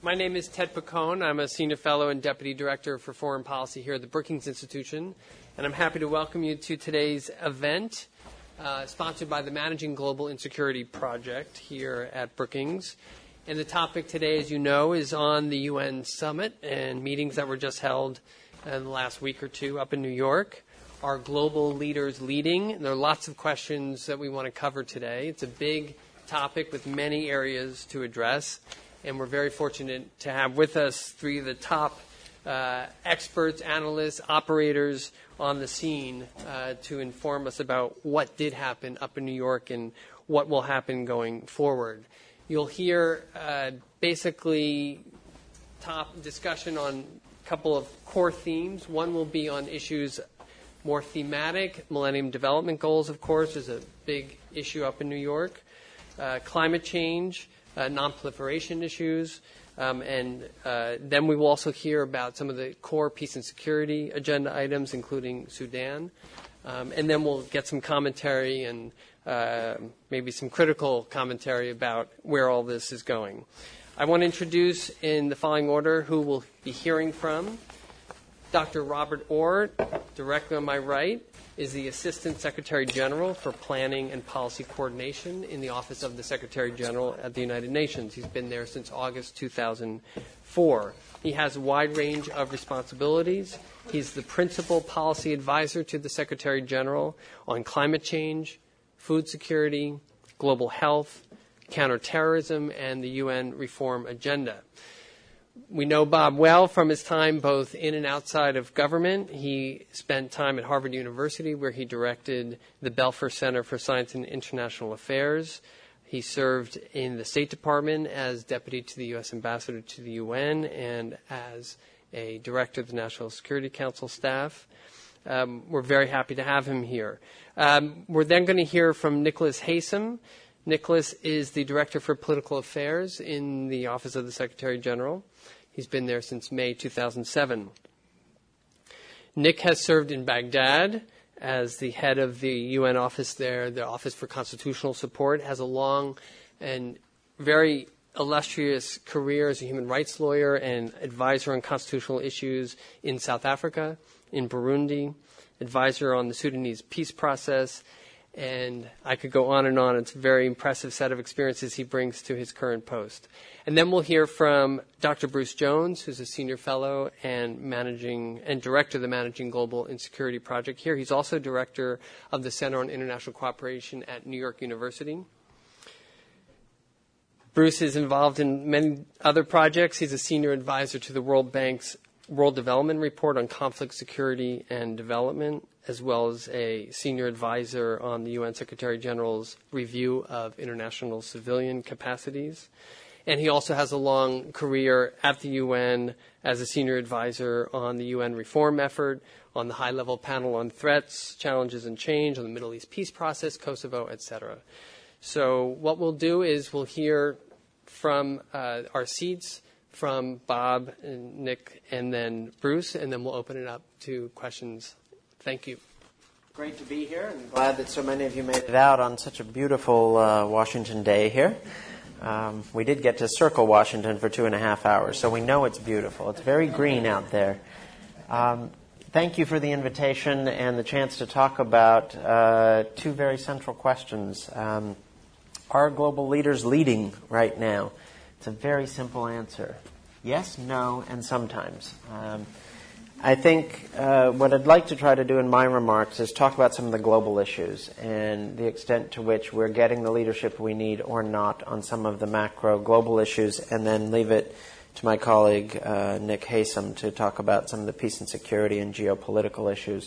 My name is Ted Picone. I'm a Senior Fellow and Deputy Director for Foreign Policy here at the Brookings Institution, and I'm happy to welcome you to today's event sponsored by the Managing Global Insecurity Project here at Brookings. And the topic today, as you know, is on the UN Summit and meetings that were just held in the last week or two up in New York. Are global leaders leading? There are lots of questions that we want to cover today. It's a big topic with many areas to address, and we're very fortunate to have with us three of the top experts, analysts, operators on the scene to inform us about what did happen up in New York and what will happen going forward. You'll hear basically top discussion on a couple of core themes. One will be on issues more thematic. Millennium Development Goals, of course, is a big issue up in New York. Climate change, non-proliferation issues, and then we will also hear about some of the core peace and security agenda items, including Sudan. And then we'll get some commentary and maybe some critical commentary about where all this is going. I want to introduce in the following order who we'll be hearing from. Dr. Robert Orr, directly on my right, is the Assistant Secretary General for Planning and Policy Coordination in the Office of the Secretary General at the United Nations. He's been there since August 2004. He has a wide range of responsibilities. He's the Principal Policy Advisor to the Secretary General on climate change, food security, global health, counterterrorism, and the UN reform agenda. We know Bob well from his time both in and outside of government. He spent time at Harvard University where he directed the Belfer Center for Science and International Affairs. He served in the State Department as deputy to the U.S. Ambassador to the UN and as a director of the National Security Council staff. We're very happy to have him here. We're then going to hear from Nicholas Haysom. Nicholas is the Director for Political Affairs in the Office of the Secretary General. He's been there since May 2007. Nick has served in Baghdad as the head of the UN office there, the Office for Constitutional Support, has a long and very illustrious career as a human rights lawyer and advisor on constitutional issues in South Africa, in Burundi, advisor on the Sudanese peace process, and I could go on and on. It's a very impressive set of experiences he brings to his current post. And then we'll hear from Dr. Bruce Jones, who's a senior fellow and director of the Managing Global Insecurity Project here. He's also director of the Center on International Cooperation at New York University. Bruce is involved in many other projects. He's a senior advisor to the World Bank's World Development Report on Conflict, Security, and Development, as well as a senior advisor on the UN Secretary General's review of international civilian capacities. And he also has a long career at the UN as a senior advisor on the UN reform effort, on the high-level panel on threats, challenges, and change, on the Middle East peace process, Kosovo, etc. So what we'll do is we'll hear from our seats, from Bob and Nick and then Bruce, and then we'll open it up to questions. Thank you. Great to be here, and glad that so many of you made it out on such a beautiful Washington day here. We did get to circle Washington for 2.5 hours, so we know it's beautiful. It's very green out there. Thank you for the invitation and the chance to talk about two very central questions. Are global leaders leading right now? It's a very simple answer. Yes, no, and sometimes. I think what I'd like to try to do in my remarks is talk about some of the global issues and the extent to which we're getting the leadership we need or not on some of the macro global issues, and then leave it to my colleague Nick Haysom to talk about some of the peace and security and geopolitical issues.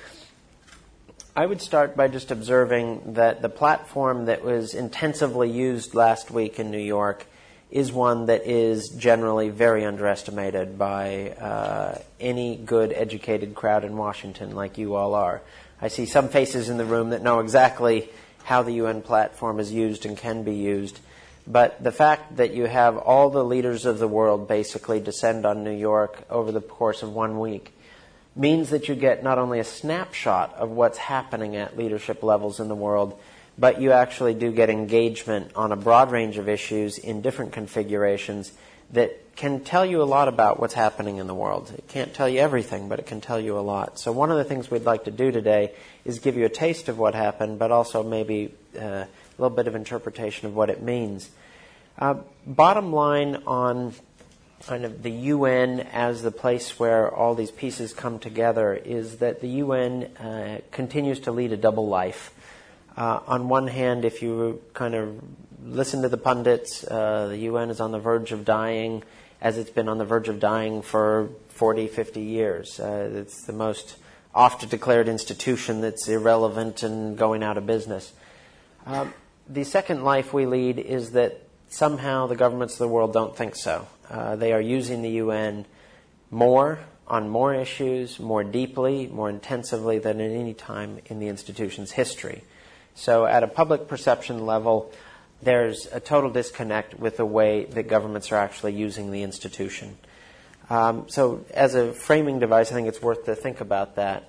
I would start by just observing that the platform that was intensively used last week in New York is one that is generally very underestimated by any good educated crowd in Washington like you all are. I see some faces in the room that know exactly how the UN platform is used and can be used. But the fact that you have all the leaders of the world basically descend on New York over the course of 1 week means that you get not only a snapshot of what's happening at leadership levels in the world, but you actually do get engagement on a broad range of issues in different configurations that can tell you a lot about what's happening in the world. It can't tell you everything, but it can tell you a lot. So one of the things we'd like to do today is give you a taste of what happened, but also maybe a little bit of interpretation of what it means. Bottom line on kind of the UN as the place where all these pieces come together is that the UN continues to lead a double life. On one hand, if you kind of listen to the pundits, the UN is on the verge of dying, as it's been on the verge of dying for 40, 50 years. It's the most oft-declared institution that's irrelevant and going out of business. The second life we lead is that somehow the governments of the world don't think so. They are using the UN more, on more issues, more deeply, more intensively than at any time in the institution's history. So at a public perception level, there's a total disconnect with the way that governments are actually using the institution. So as a framing device, I think it's worth to think about that.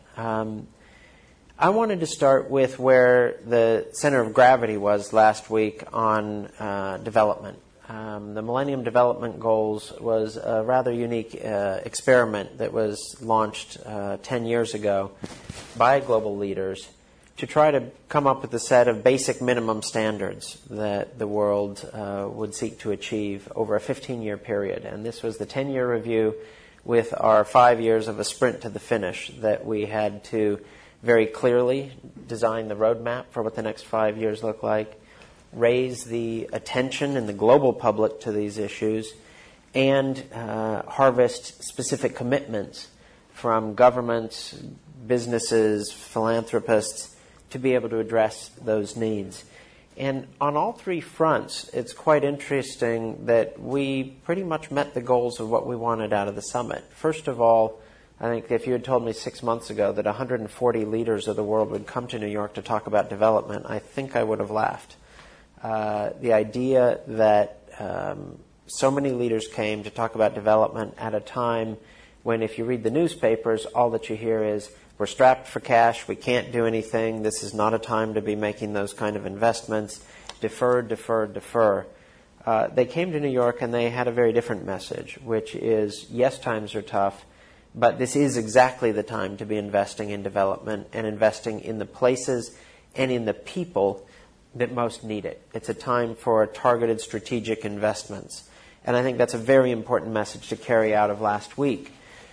I wanted to start with where the center of gravity was last week on development. The Millennium Development Goals was a rather unique experiment that was launched 10 years ago by global leaders to try to come up with a set of basic minimum standards that the world would seek to achieve over a 15-year period. And this was the 10-year review with our 5 years of a sprint to the finish that we had to very clearly design the roadmap for what the next 5 years look like, raise the attention in the global public to these issues, and harvest specific commitments from governments, businesses, philanthropists, to be able to address those needs. And on all three fronts, it's quite interesting that we pretty much met the goals of what we wanted out of the summit. First of all, I think if you had told me 6 months ago that 140 leaders of the world would come to New York to talk about development, I think I would have laughed. The idea that so many leaders came to talk about development at a time when, if you read the newspapers, all that you hear is, we're strapped for cash, we can't do anything, this is not a time to be making those kind of investments, defer, defer, defer. They came to New York and they had a very different message, which is, yes, times are tough, but this is exactly the time to be investing in development and investing in the places and in the people that most need it. It's a time for targeted strategic investments. And I think that's a very important message to carry out of last week.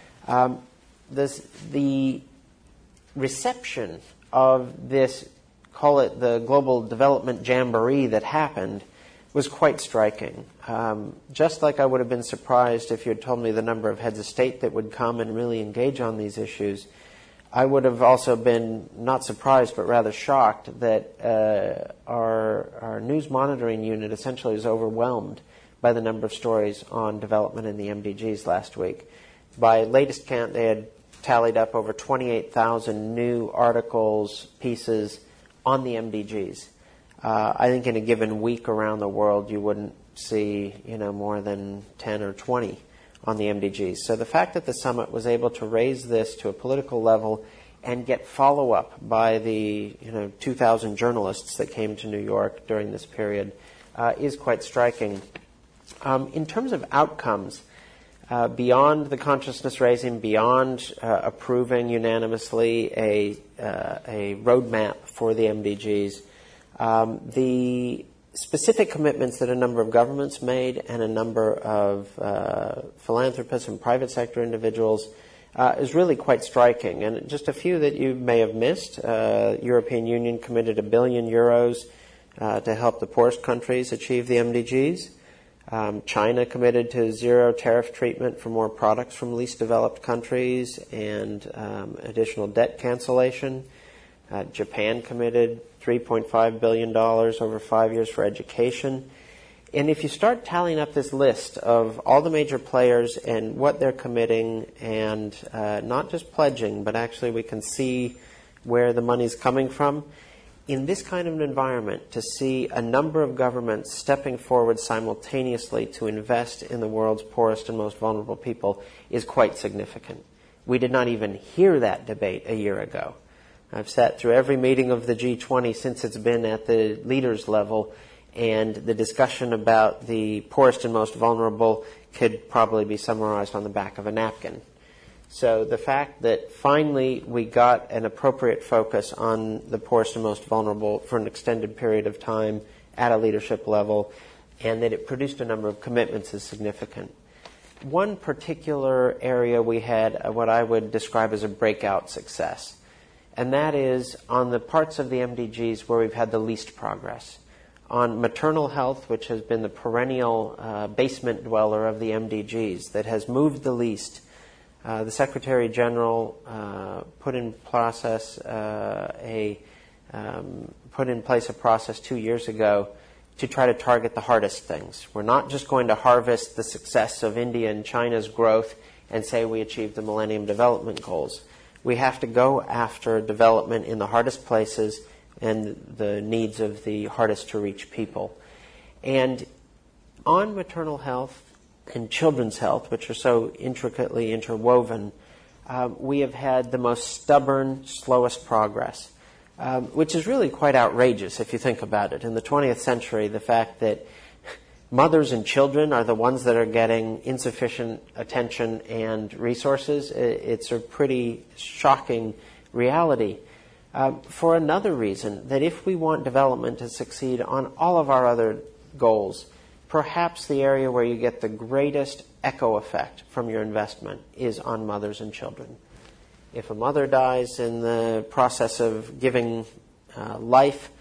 The reception of this, call it the Global Development Jamboree that happened, was quite striking. Just like I would have been surprised if you had told me the number of heads of state that would come and really engage on these issues, I would have also been not surprised but rather shocked that our news monitoring unit essentially was overwhelmed by the number of stories on development in the MDGs last week. By latest count, they had tallied up over 28,000 new articles, pieces on the MDGs. I think in a given week around the world, you wouldn't see, more than 10 or 20 on the MDGs. So the fact that the summit was able to raise this to a political level and get follow-up by the 2,000 journalists that came to New York during this period is quite striking. In terms of outcomes, beyond the consciousness raising, beyond approving unanimously a roadmap for the MDGs, the specific commitments that a number of governments made and a number of philanthropists and private sector individuals is really quite striking. And just a few that you may have missed. European Union committed €1 billion to help the poorest countries achieve the MDGs. China committed to zero tariff treatment for more products from least developed countries and additional debt cancellation. Japan committed $3.5 billion over 5 years for education. And if you start tallying up this list of all the major players and what they're committing and not just pledging, but actually we can see where the money's coming from, in this kind of an environment, to see a number of governments stepping forward simultaneously to invest in the world's poorest and most vulnerable people is quite significant. We did not even hear that debate a year ago. I've sat through every meeting of the G20 since it's been at the leaders level, and the discussion about the poorest and most vulnerable could probably be summarized on the back of a napkin. So the fact that finally we got an appropriate focus on the poorest and most vulnerable for an extended period of time at a leadership level, and that it produced a number of commitments is significant. One particular area we had what I would describe as a breakout success, and that is on the parts of the MDGs where we've had the least progress. On maternal health, which has been the perennial basement dweller of the MDGs that has moved the least, the Secretary General put in place a process 2 years ago to try to target the hardest things. We're not just going to harvest the success of India and China's growth and say we achieved the Millennium Development Goals. We have to go after development in the hardest places and the needs of the hardest to reach people. And on maternal health and children's health, which are so intricately interwoven, we have had the most stubborn, slowest progress, which is really quite outrageous if you think about it. In the 20th century, the fact that mothers and children are the ones that are getting insufficient attention and resources, it's a pretty shocking reality. For another reason, that if we want development to succeed on all of our other goals, perhaps the area where you get the greatest echo effect from your investment is on mothers and children. If a mother dies in the process of giving life,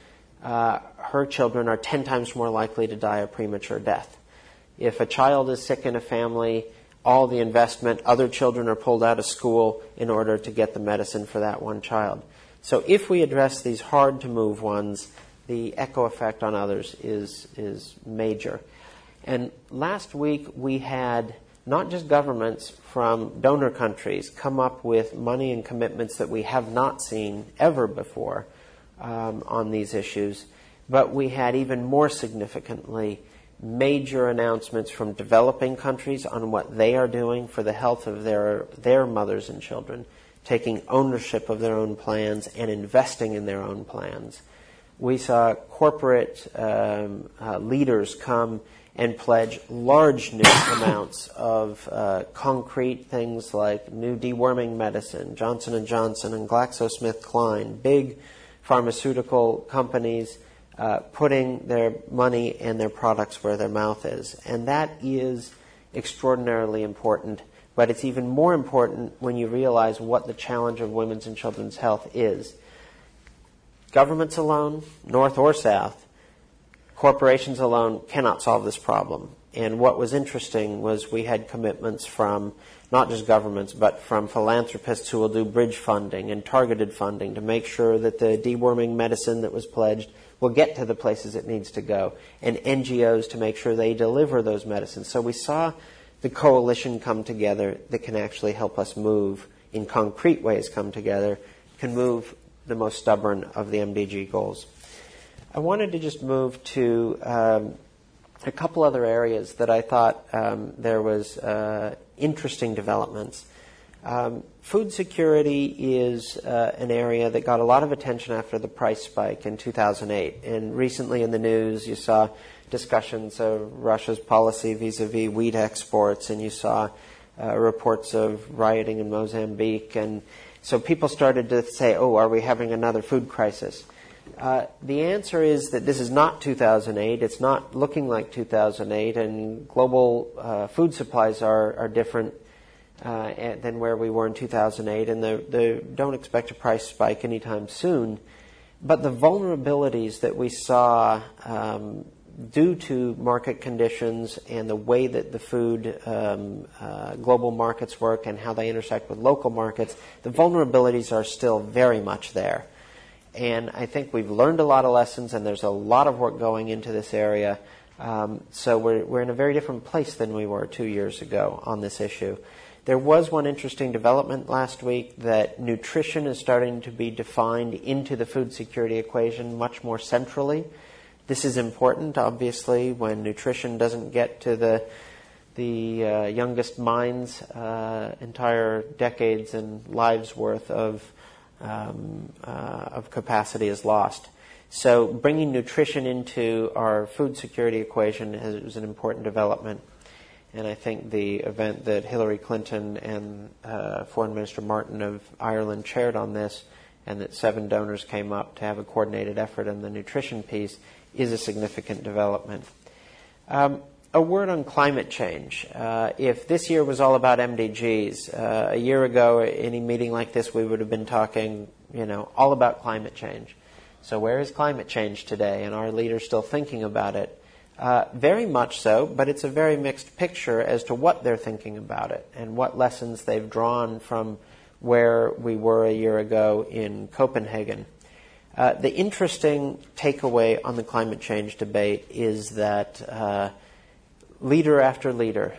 her children are 10 times more likely to die a premature death. If a child is sick in a family, all the investment, other children are pulled out of school in order to get the medicine for that one child. So if we address these hard-to-move ones, the echo effect on others is major. And last week we had not just governments from donor countries come up with money and commitments that we have not seen ever before on these issues, but we had even more significantly major announcements from developing countries on what they are doing for the health of their mothers and children, taking ownership of their own plans and investing in their own plans. We saw corporate leaders come and pledge large new amounts of concrete things like new deworming medicine, Johnson & Johnson and GlaxoSmithKline, big pharmaceutical companies putting their money and their products where their mouth is. And that is extraordinarily important, but it's even more important when you realize what the challenge of women's and children's health is. Governments alone, north or south, corporations alone cannot solve this problem. And what was interesting was we had commitments from not just governments, but from philanthropists who will do bridge funding and targeted funding to make sure that the deworming medicine that was pledged will get to the places it needs to go, and NGOs to make sure they deliver those medicines. So we saw the coalition come together that can actually help us move, in concrete ways come together, can move the most stubborn of the MDG goals. I wanted to just move to a couple other areas that I thought there was interesting developments. Food security is an area that got a lot of attention after the price spike in 2008. And recently in the news, you saw discussions of Russia's policy vis-a-vis wheat exports, and you saw reports of rioting in Mozambique. And so people started to say, oh, are we having another food crisis? The answer is that this is not 2008. It's not looking like 2008, and global food supplies are different than where we were in 2008, and they don't expect a price spike anytime soon. But the vulnerabilities that we saw due to market conditions and the way that the food global markets work and how they intersect with local markets, the vulnerabilities are still very much there. And I think we've learned a lot of lessons, and there's a lot of work going into this area. So we're in a very different place than we were 2 years ago on this issue. There was one interesting development last week that nutrition is starting to be defined into the food security equation much more centrally. This is important, obviously, when nutrition doesn't get to the youngest minds, entire decades and lives worth of capacity is lost. So bringing nutrition into our food security equation is an important development. And I think the event that Hillary Clinton and Foreign Minister Martin of Ireland chaired on this, and that 7 donors came up to have a coordinated effort on the nutrition piece, is a significant development. A word on climate change. If this year was all about MDGs, a year ago, any meeting like this, we would have been talking, all about climate change. So where is climate change today? And are leaders still thinking about it? Very much so, but it's a very mixed picture as to what they're thinking about it and what lessons they've drawn from where we were a year ago in Copenhagen. The interesting takeaway on the climate change debate is that leader after leader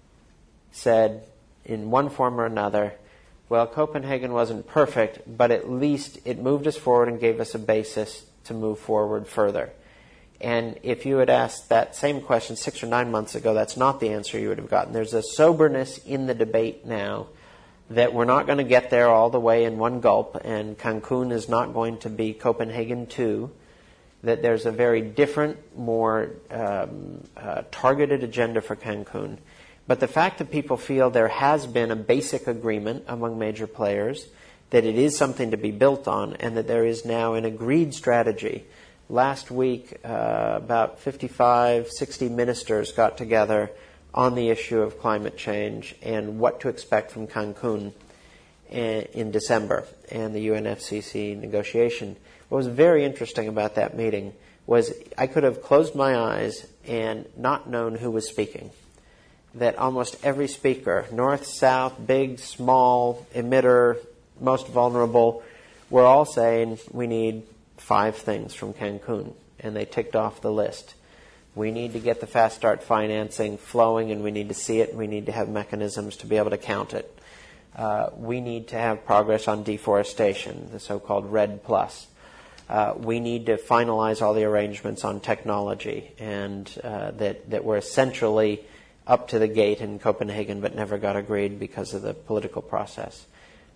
said in one form or another, well, Copenhagen wasn't perfect, but at least it moved us forward and gave us a basis to move forward further. And if you had asked that same question 6 or 9 months ago, that's not the answer you would have gotten. There's a soberness in the debate now that we're not going to get there all the way in one gulp, and Cancun is not going to be Copenhagen 2, that there's a very different, more targeted agenda for Cancun. But the fact that people feel there has been a basic agreement among major players, that it is something to be built on, and that there is now an agreed strategy. Last week, about 55, 60 ministers got together on the issue of climate change and what to expect from Cancun in December and the UNFCCC negotiation. What was very interesting about that meeting was I could have closed my eyes and not known who was speaking. That almost every speaker, north, south, big, small, emitter, most vulnerable, were all saying we need 5 things from Cancun, and they ticked off the list. We need to get the Fast Start financing flowing, and we need to see it, and we need to have mechanisms to be able to count it. We need to have progress on deforestation, the so-called REDD+. We need to finalize all the arrangements on technology, and that were essentially up to the gate in Copenhagen but never got agreed because of the political process.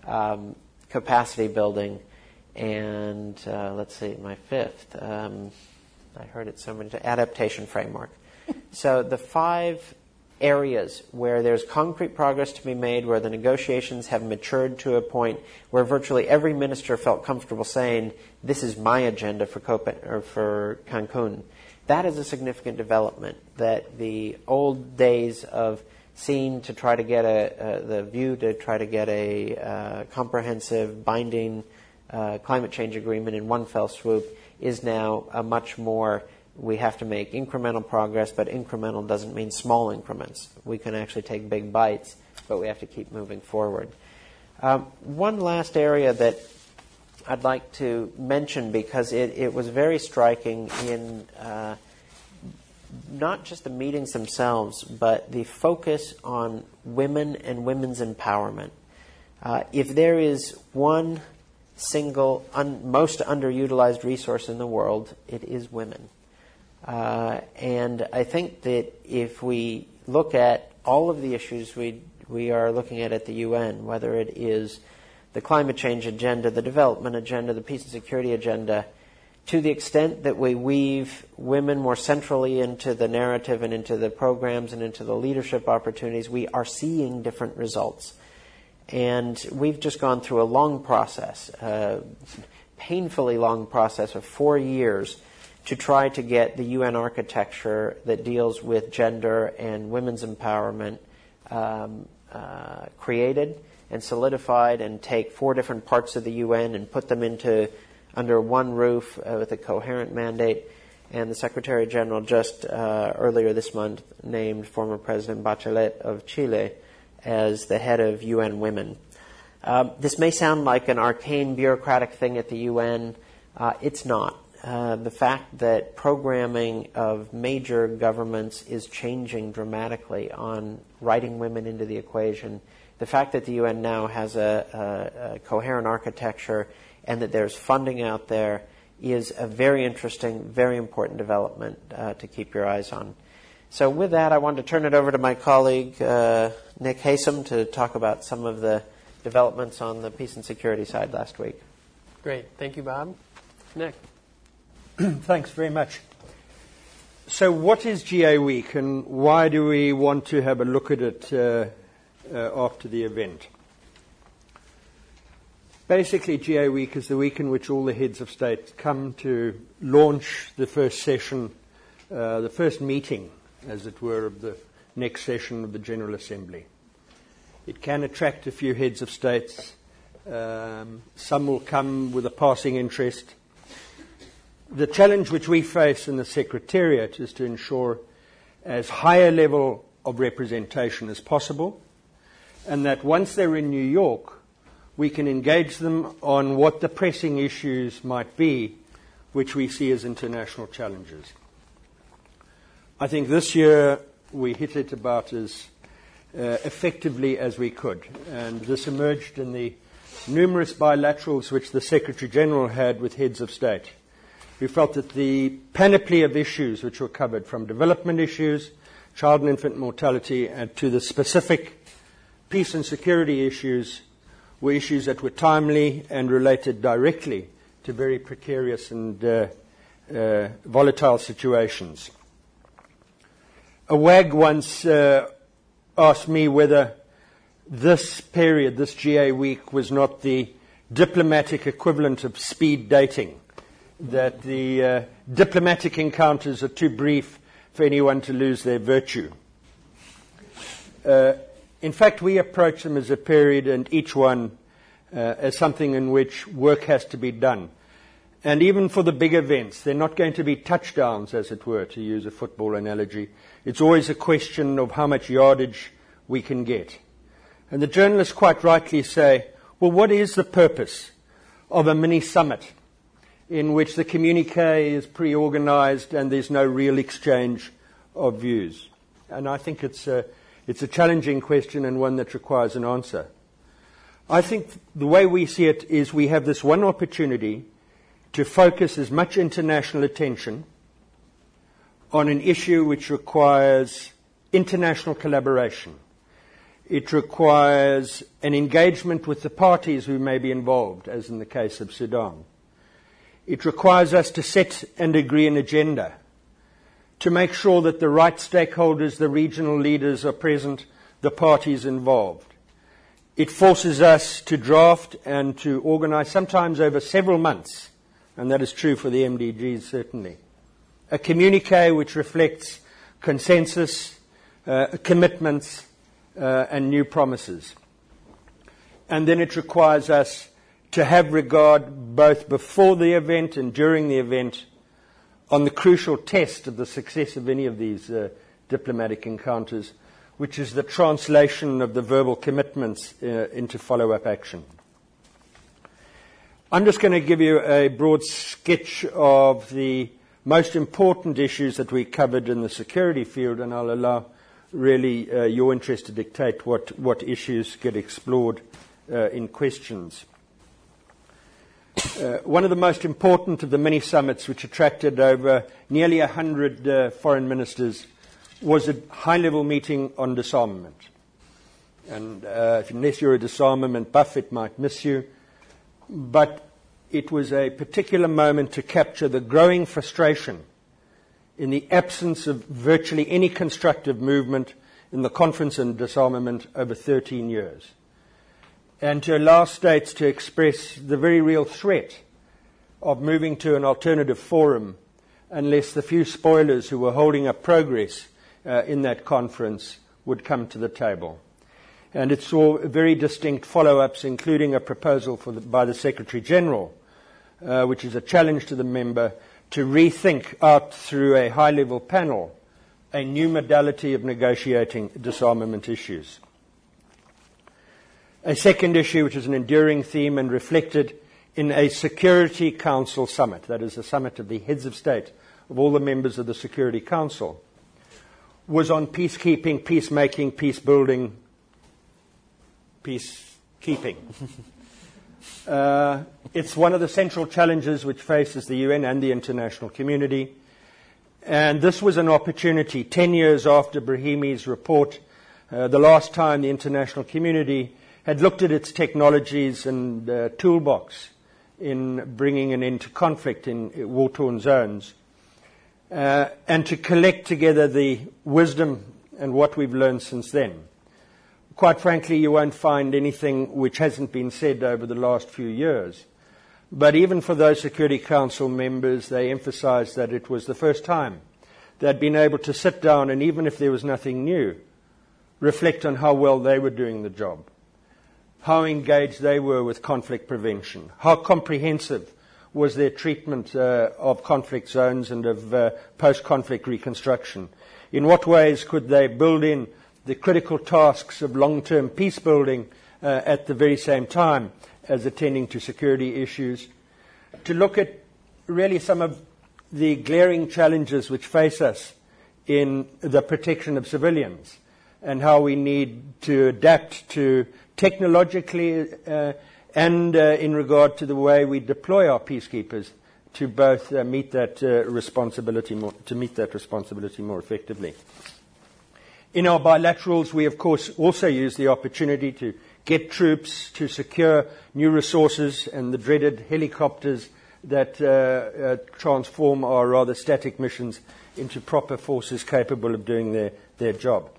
Capacity building, and let's see, my 5th, I heard it so many times, adaptation framework. So the 5 areas where there's concrete progress to be made, where the negotiations have matured to a point where virtually every minister felt comfortable saying, this is my agenda for Cancun. That is a significant development, that the old days of seeing to try to get the view to try to get a comprehensive, binding climate change agreement in one fell swoop is now a much more, we have to make incremental progress, but incremental doesn't mean small increments. We can actually take big bites, but we have to keep moving forward. One last area that I'd like to mention, because it was very striking in not just the meetings themselves, but the focus on women and women's empowerment. If there is one single, most underutilized resource in the world, it is women. And I think that if we look at all of the issues we are looking at the UN, whether it is the climate change agenda, the development agenda, the peace and security agenda, to the extent that we weave women more centrally into the narrative and into the programs and into the leadership opportunities, we are seeing different results. And we've just gone through a long process, painfully long process of 4 years to try to get the UN architecture that deals with gender and women's empowerment created and solidified, and take 4 different parts of the UN and put them under one roof with a coherent mandate. And the Secretary General just earlier this month named former President Bachelet of Chile as the head of UN Women. This may sound like an arcane bureaucratic thing at the UN. It's not. The fact that programming of major governments is changing dramatically on writing women into the equation, the fact that the UN now has a coherent architecture and that there's funding out there is a very interesting, very important development to keep your eyes on. So with that, I wanted to turn it over to my colleague, Nick Haysom, to talk about some of the developments on the peace and security side last week. Great. Thank you, Bob. Nick. Thanks very much. So what is GA Week, and why do we want to have a look at it after the event? Basically, GA Week is the week in which all the heads of state come to launch the first session, the first meeting, as it were, of the next session of the General Assembly. It can attract a few heads of states. Some will come with a passing interest. The challenge which we face in the Secretariat is to ensure as high a level of representation as possible, and that once they're in New York, we can engage them on what the pressing issues might be, which we see as international challenges. I think this year we hit it about as effectively as we could, and this emerged in the numerous bilaterals which the Secretary General had with heads of state. We felt that the panoply of issues which were covered, from development issues, child and infant mortality, and to the specific peace and security issues, were issues that were timely and related directly to very precarious and volatile situations. A wag once asked me whether this period, this GA week, was not the diplomatic equivalent of speed dating, that the diplomatic encounters are too brief for anyone to lose their virtue. In fact, we approach them as a period, and each one as something in which work has to be done. And even for the big events, they're not going to be touchdowns, as it were, to use a football analogy. It's always a question of how much yardage we can get. And the journalists quite rightly say, well, what is the purpose of a mini-summit in which the communique is pre-organized and there's no real exchange of views? And I think it's a challenging question and one that requires an answer. I think the way we see it is we have this one opportunity to focus as much international attention on an issue which requires international collaboration. It requires an engagement with the parties who may be involved, as in the case of Sudan. It requires us to set and agree an agenda, to make sure that the right stakeholders, the regional leaders are present, the parties involved. It forces us to draft and to organize, sometimes over several months, and that is true for the MDGs certainly, a communique which reflects consensus, commitments, and new promises. And then it requires us to have regard both before the event and during the event on the crucial test of the success of any of these diplomatic encounters, which is the translation of the verbal commitments into follow-up action. I'm just going to give you a broad sketch of the most important issues that we covered in the security field, and I'll allow really your interest to dictate what issues get explored in questions. One of the most important of the mini-summits, which attracted over nearly 100 foreign ministers, was a high-level meeting on disarmament. And unless you're a disarmament buff, it might miss you. But it was a particular moment to capture the growing frustration in the absence of virtually any constructive movement in the Conference on Disarmament over 13 years, and to allow states to express the very real threat of moving to an alternative forum unless the few spoilers who were holding up progress in that conference would come to the table. And it saw very distinct follow-ups, including a proposal by the Secretary General, which is a challenge to the member, to rethink out through a high-level panel a new modality of negotiating disarmament issues. A second issue, which is an enduring theme and reflected in a Security Council summit, that is, a summit of the heads of state of all the members of the Security Council, was on peacekeeping, peacemaking, peace building, peacekeeping. It's one of the central challenges which faces the UN and the international community. And this was an opportunity, 10 years after Brahimi's report, the last time the international community had looked at its technologies and toolbox in bringing an end to conflict in war-torn zones. and to collect together the wisdom and what we've learned since then. Quite frankly, you won't find anything which hasn't been said over the last few years. But even for those Security Council members, they emphasized that it was the first time they'd been able to sit down and, even if there was nothing new, reflect on how well they were doing the job, how engaged they were with conflict prevention, how comprehensive was their treatment of conflict zones and of post-conflict reconstruction. In what ways could they build in the critical tasks of long-term peace building at the very same time as attending to security issues, to look at really some of the glaring challenges which face us in the protection of civilians and how we need to adapt to technologically and in regard to the way we deploy our peacekeepers to both meet that responsibility more effectively. In our bilaterals, we of course also use the opportunity to get troops, to secure new resources and the dreaded helicopters that transform our rather static missions into proper forces capable of doing their job.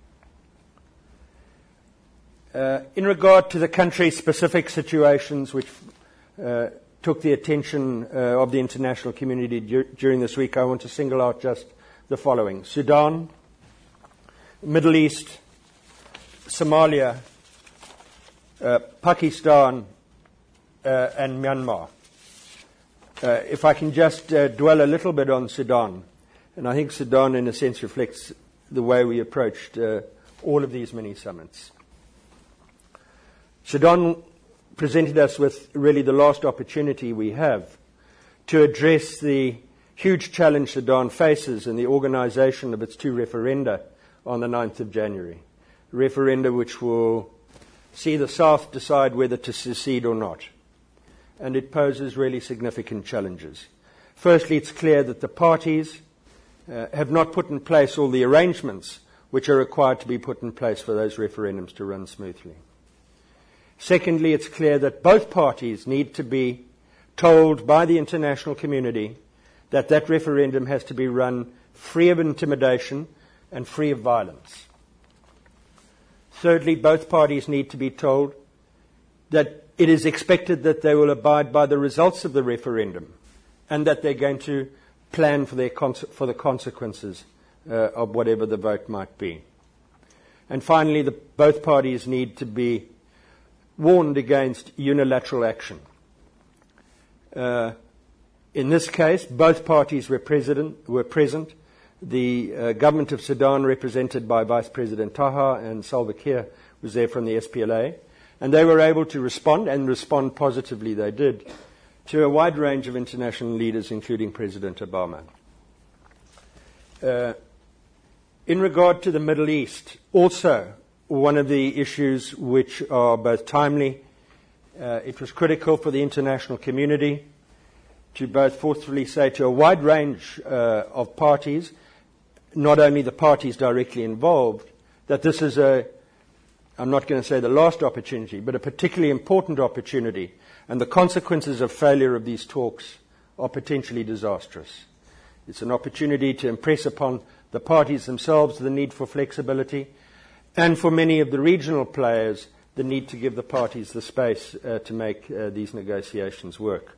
In regard to the country-specific situations which took the attention of the international community during this week, I want to single out just the following: Sudan, Middle East, Somalia, Pakistan, and Myanmar. If I can just dwell a little bit on Sudan, and I think Sudan in a sense reflects the way we approached all of these mini summits. Sudan presented us with really the last opportunity we have to address the huge challenge Sudan faces in the organization of its two referenda on the 9th of January. Referenda which will see the South decide whether to secede or not. And it poses really significant challenges. Firstly, it's clear that the parties have not put in place all the arrangements which are required to be put in place for those referendums to run smoothly. Secondly, it's clear that both parties need to be told by the international community that that referendum has to be run free of intimidation and free of violence. Thirdly, both parties need to be told that it is expected that they will abide by the results of the referendum and that they're going to plan for the consequences of whatever the vote might be. And finally, both parties need to be warned against unilateral action. In this case, both parties were present. The government of Sudan, represented by Vice President Taha, and Salva Kiir was there from the SPLA, and they were able to respond positively, they did, to a wide range of international leaders, including President Obama. In regard to the Middle East, also one of the issues which are both timely, it was critical for the international community to both forcefully say to a wide range of parties, not only the parties directly involved, that this is I'm not going to say the last opportunity, but a particularly important opportunity, and the consequences of failure of these talks are potentially disastrous. It's an opportunity to impress upon the parties themselves the need for flexibility, and for many of the regional players, the need to give the parties the space to make these negotiations work.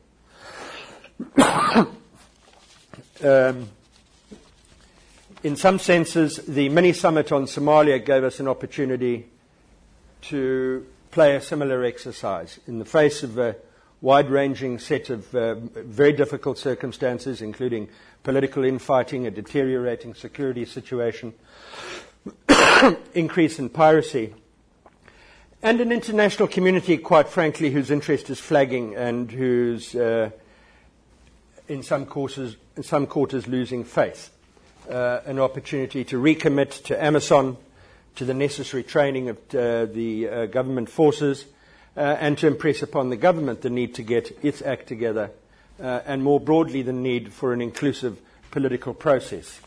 In some senses, the mini-summit on Somalia gave us an opportunity to play a similar exercise in the face of a wide-ranging set of very difficult circumstances, including political infighting, a deteriorating security situation, increase in piracy, and an international community, quite frankly, whose interest is flagging and whose, in some quarters, losing faith. An opportunity to recommit to AMISOM, to the necessary training of the government forces, and to impress upon the government the need to get its act together, and more broadly the need for an inclusive political process.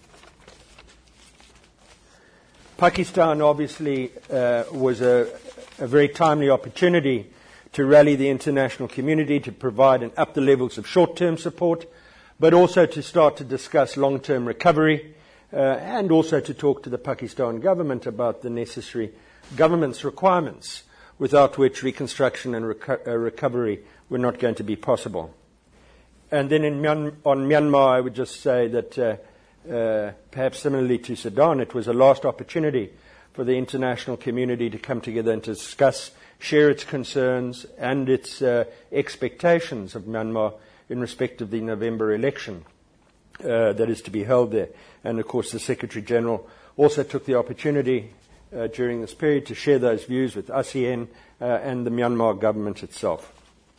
Pakistan obviously was a very timely opportunity to rally the international community to provide and up the levels of short-term support, but also to start to discuss long-term recovery and also to talk to the Pakistan government about the necessary government's requirements without which reconstruction and recovery were not going to be possible. And then on Myanmar, I would just say that perhaps similarly to Sudan, it was a last opportunity for the international community to come together and to discuss, share its concerns and its expectations of Myanmar in respect of the November election that is to be held there. And of course, the Secretary General also took the opportunity during this period to share those views with ASEAN and the Myanmar government itself.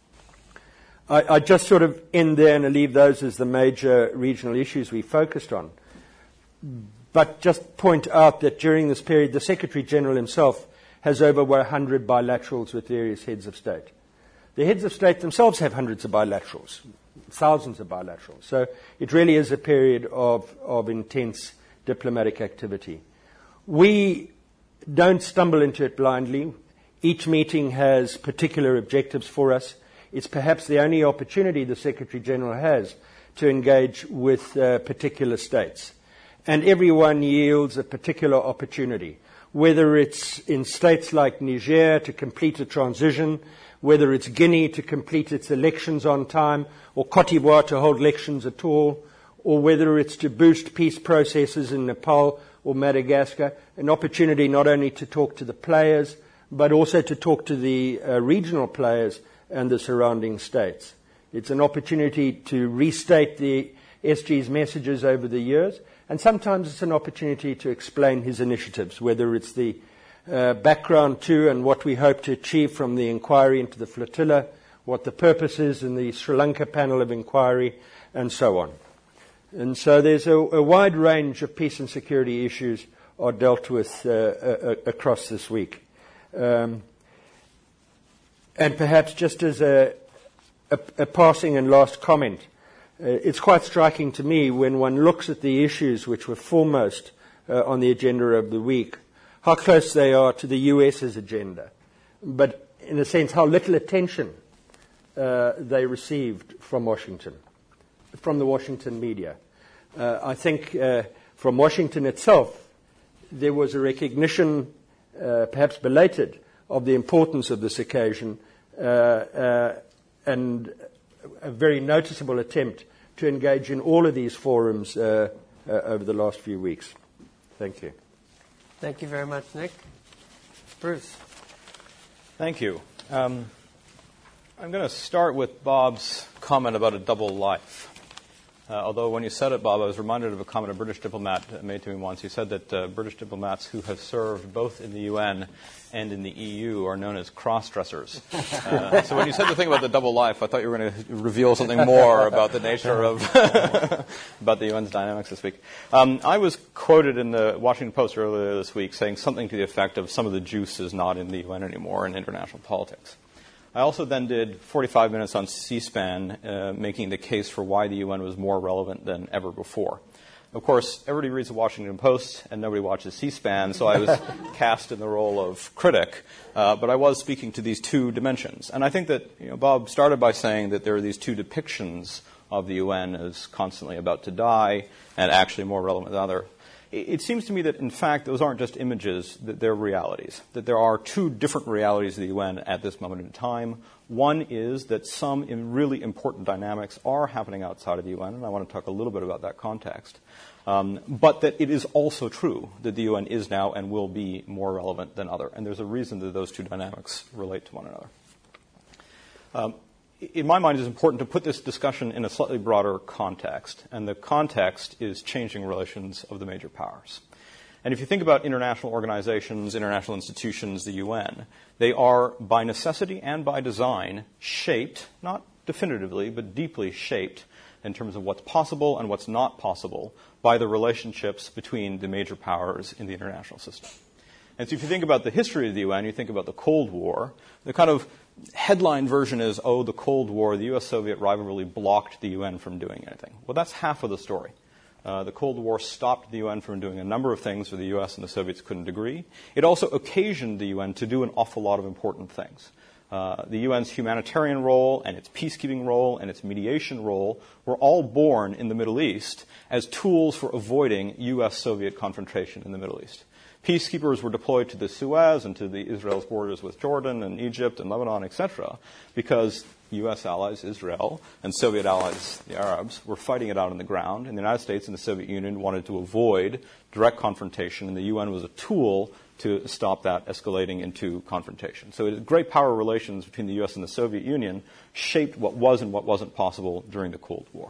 I just sort of end there and leave those as the major regional issues we focused on. But just point out that during this period, the Secretary General himself has over 100 bilaterals with various heads of state. The heads of state themselves have hundreds of bilaterals, thousands of bilaterals. So it really is a period of intense diplomatic activity. We don't stumble into it blindly. Each meeting has particular objectives for us. It's perhaps the only opportunity the Secretary General has to engage with particular states. And everyone yields a particular opportunity, whether it's in states like Niger to complete a transition, whether it's Guinea to complete its elections on time, or Cote d'Ivoire to hold elections at all, or whether it's to boost peace processes in Nepal or Madagascar, an opportunity not only to talk to the players, but also to talk to the regional players and the surrounding states. It's an opportunity to restate the SG's messages over the years, and sometimes it's an opportunity to explain his initiatives, whether it's the background to and what we hope to achieve from the inquiry into the flotilla, what the purpose is in the Sri Lanka panel of inquiry, and so on. And so there's a wide range of peace and security issues are dealt with across this week. And perhaps just as a passing and last comment, it's quite striking to me when one looks at the issues which were foremost on the agenda of the week, how close they are to the US's agenda, but in a sense how little attention they received from Washington, from the Washington media. I think from Washington itself, there was a recognition, perhaps belated, of the importance of this occasion and a very noticeable attempt to engage in all of these forums over the last few weeks. Thank you. Thank you very much, Nick. Bruce. Thank you. I'm going to start with Bob's comment about a double life. Although when you said it, Bob, I was reminded of a comment a British diplomat made to me once. He said that British diplomats who have served both in the UN and in the EU are known as cross-dressers. So when you said the thing about the double life, I thought you were going to reveal something more about the nature of about the UN's dynamics this week. I was quoted in the Washington Post earlier this week saying something to the effect of some of the juice is not in the UN anymore in international politics. I also then did 45 minutes on C-SPAN, making the case for why the UN was more relevant than ever before. Of course, everybody reads the Washington Post and nobody watches C-SPAN, so I was cast in the role of critic. But I was speaking to these two dimensions. And I think that Bob started by saying that there are these two depictions of the UN as constantly about to die and actually more relevant than other. It seems to me that, in fact, those aren't just images, that they're realities, that there are two different realities of the UN at this moment in time. One is that some really important dynamics are happening outside of the UN, and I want to talk a little bit about that context. But that it is also true that the UN is now and will be more relevant than other, and there's a reason that those two dynamics relate to one another. In my mind, it's important to put this discussion in a slightly broader context, and the context is changing relations of the major powers. And if you think about international organizations, international institutions, the UN, they are by necessity and by design shaped, not definitively, but deeply shaped in terms of what's possible and what's not possible by the relationships between the major powers in the international system. And so if you think about the history of the UN, you think about the Cold War, the kind of headline version is, the Cold War, the U.S.-Soviet rivalry blocked the UN from doing anything. Well, that's half of the story. The Cold War stopped the UN from doing a number of things where the U.S. and the Soviets couldn't agree. It also occasioned the UN to do an awful lot of important things. the UN's humanitarian role and its peacekeeping role and its mediation role were all born in the Middle East as tools for avoiding U.S.-Soviet confrontation in the Middle East. Peacekeepers were deployed to the Suez and to the Israel's borders with Jordan and Egypt and Lebanon, etc., because U.S. allies, Israel, and Soviet allies, the Arabs, were fighting it out on the ground, and the United States and the Soviet Union wanted to avoid direct confrontation, and the UN was a tool to stop that escalating into confrontation. So great power relations between the U.S. and the Soviet Union shaped what was and what wasn't possible during the Cold War.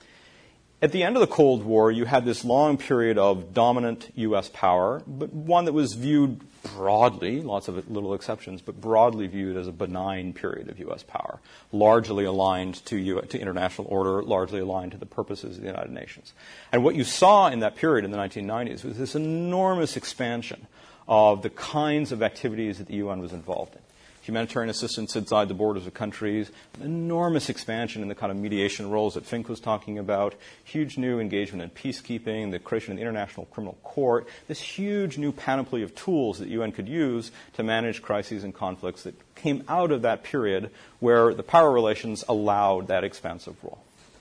At the end of the Cold War, you had this long period of dominant U.S. power, but one that was viewed broadly, lots of little exceptions, but broadly viewed as a benign period of U.S. power, largely aligned to international order, largely aligned to the purposes of the United Nations. And what you saw in that period in the 1990s was this enormous expansion of the kinds of activities that the UN was involved in. Humanitarian assistance inside the borders of countries, an enormous expansion in the kind of mediation roles that Fink was talking about, huge new engagement in peacekeeping, the creation of the International Criminal Court, this huge new panoply of tools that the UN could use to manage crises and conflicts that came out of that period where the power relations allowed that expansive role.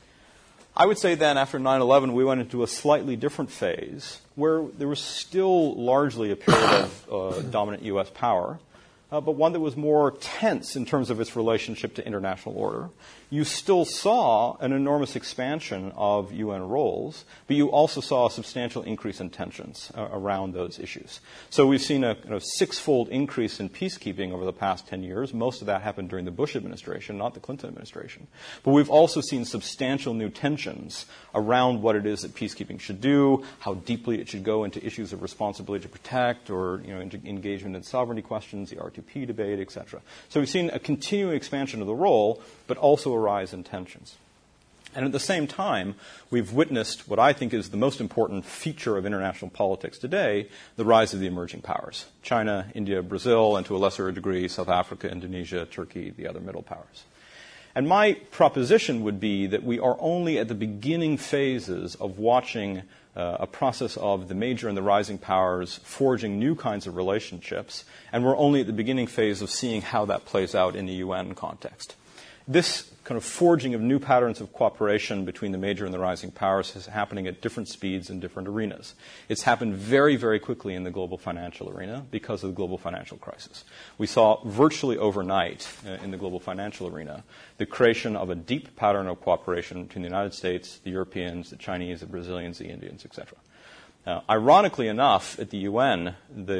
I would say then, after 9/11, we went into a slightly different phase where there was still largely a period of dominant U.S. power, but one that was more tense in terms of its relationship to international order. You still saw an enormous expansion of UN roles, but you also saw a substantial increase in tensions around those issues. So we've seen a six-fold increase in peacekeeping over the past 10 years. Most of that happened during the Bush administration, not the Clinton administration. But we've also seen substantial new tensions around what it is that peacekeeping should do, how deeply it should go into issues of responsibility to protect or into engagement in sovereignty questions, the R2P debate, etc. So we've seen a continuing expansion of the role, but also a rise in tensions. And at the same time, we've witnessed what I think is the most important feature of international politics today, the rise of the emerging powers. China, India, Brazil, and to a lesser degree, South Africa, Indonesia, Turkey, the other middle powers. And my proposition would be that we are only at the beginning phases of watching a process of the major and the rising powers forging new kinds of relationships, and we're only at the beginning phase of seeing how that plays out in the UN context. This kind of forging of new patterns of cooperation between the major and the rising powers is happening at different speeds in different arenas. It's happened very, very quickly in the global financial arena because of the global financial crisis. We saw virtually overnight in the global financial arena the creation of a deep pattern of cooperation between the United States, the Europeans, the Chinese, the Brazilians, the Indians, etc. Ironically enough, at the UN,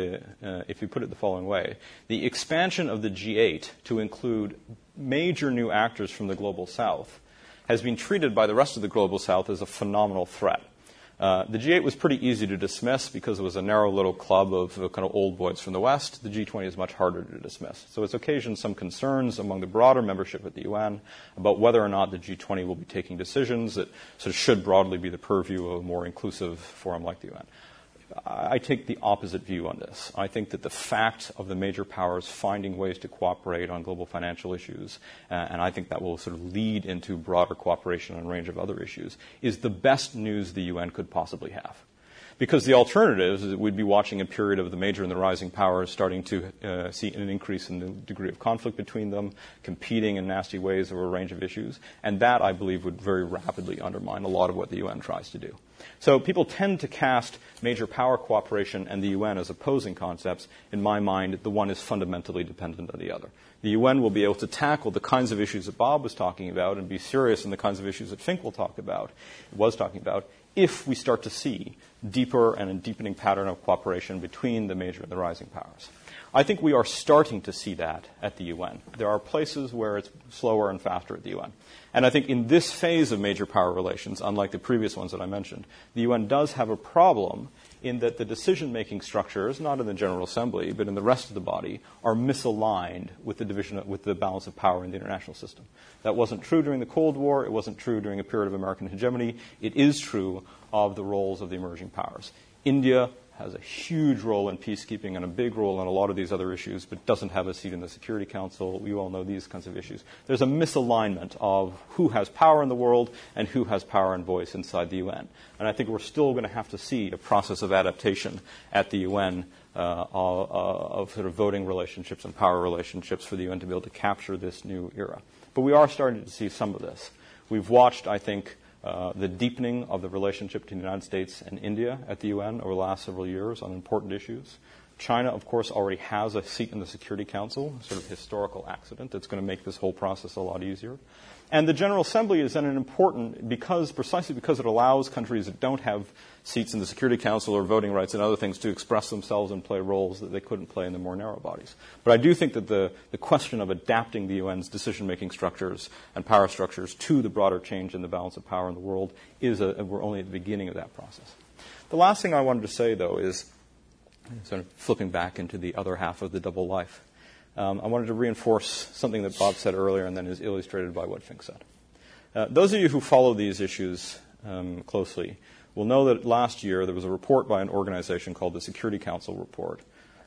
if you put it the following way, the expansion of the G8 to include major new actors from the global south has been treated by the rest of the global south as a phenomenal threat. The G8 was pretty easy to dismiss because it was a narrow little club of kind of old boys from the West. The G20 is much harder to dismiss. So it's occasioned some concerns among the broader membership at the UN about whether or not the G20 will be taking decisions that sort of should broadly be the purview of a more inclusive forum like the UN. I take the opposite view on this. I think that the fact of the major powers finding ways to cooperate on global financial issues, and I think that will sort of lead into broader cooperation on a range of other issues, is the best news the UN could possibly have. Because the alternative is that we'd be watching a period of the major and the rising powers starting to see an increase in the degree of conflict between them, competing in nasty ways over a range of issues, and that, I believe, would very rapidly undermine a lot of what the UN tries to do. So people tend to cast major power cooperation and the UN as opposing concepts. In my mind, the one is fundamentally dependent on the other. The UN will be able to tackle the kinds of issues that Bob was talking about and be serious in the kinds of issues that Fink was talking about, if we start to see deeper and a deepening pattern of cooperation between the major and the rising powers. I think we are starting to see that at the UN. There are places where it's slower and faster at the UN. And I think in this phase of major power relations, unlike the previous ones that I mentioned, the UN does have a problem in that the decision-making structures, not in the General Assembly, but in the rest of the body, are misaligned with the balance of power in the international system. That wasn't true during the Cold War. It wasn't true during a period of American hegemony. It is true of the roles of the emerging powers. India has a huge role in peacekeeping and a big role in a lot of these other issues, but doesn't have a seat in the Security Council. We all know these kinds of issues. There's a misalignment of who has power in the world and who has power and voice inside the UN. And I think we're still going to have to see a process of adaptation at the UN of sort of voting relationships and power relationships for the UN to be able to capture this new era. But we are starting to see some of this. We've watched, I think, the deepening of the relationship between the United States and India at the UN over the last several years on important issues. China, of course, already has a seat in the Security Council, sort of historical accident that's going to make this whole process a lot easier. And the General Assembly is then an important, precisely because it allows countries that don't have seats in the Security Council or voting rights and other things to express themselves and play roles that they couldn't play in the more narrow bodies. But I do think that the question of adapting the UN's decision-making structures and power structures to the broader change in the balance of power in the world we're only at the beginning of that process. The last thing I wanted to say, though, is sort of flipping back into the other half of the double life. I wanted to reinforce something that Bob said earlier and then is illustrated by what Fink said. Those of you who follow these issues closely will know that last year there was a report by an organization called the Security Council Report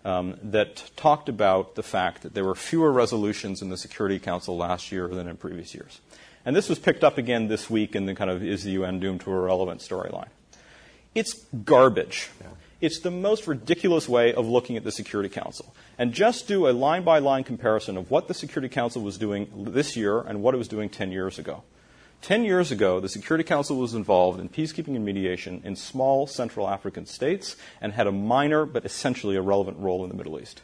that talked about the fact that there were fewer resolutions in the Security Council last year than in previous years. And this was picked up again this week in the kind of is the UN doomed to a irrelevant storyline. It's garbage. Yeah. It's the most ridiculous way of looking at the Security Council. And just do a line-by-line comparison of what the Security Council was doing this year and what it was doing 10 years ago. 10 years ago, the Security Council was involved in peacekeeping and mediation in small Central African states and had a minor but essentially irrelevant role in the Middle East.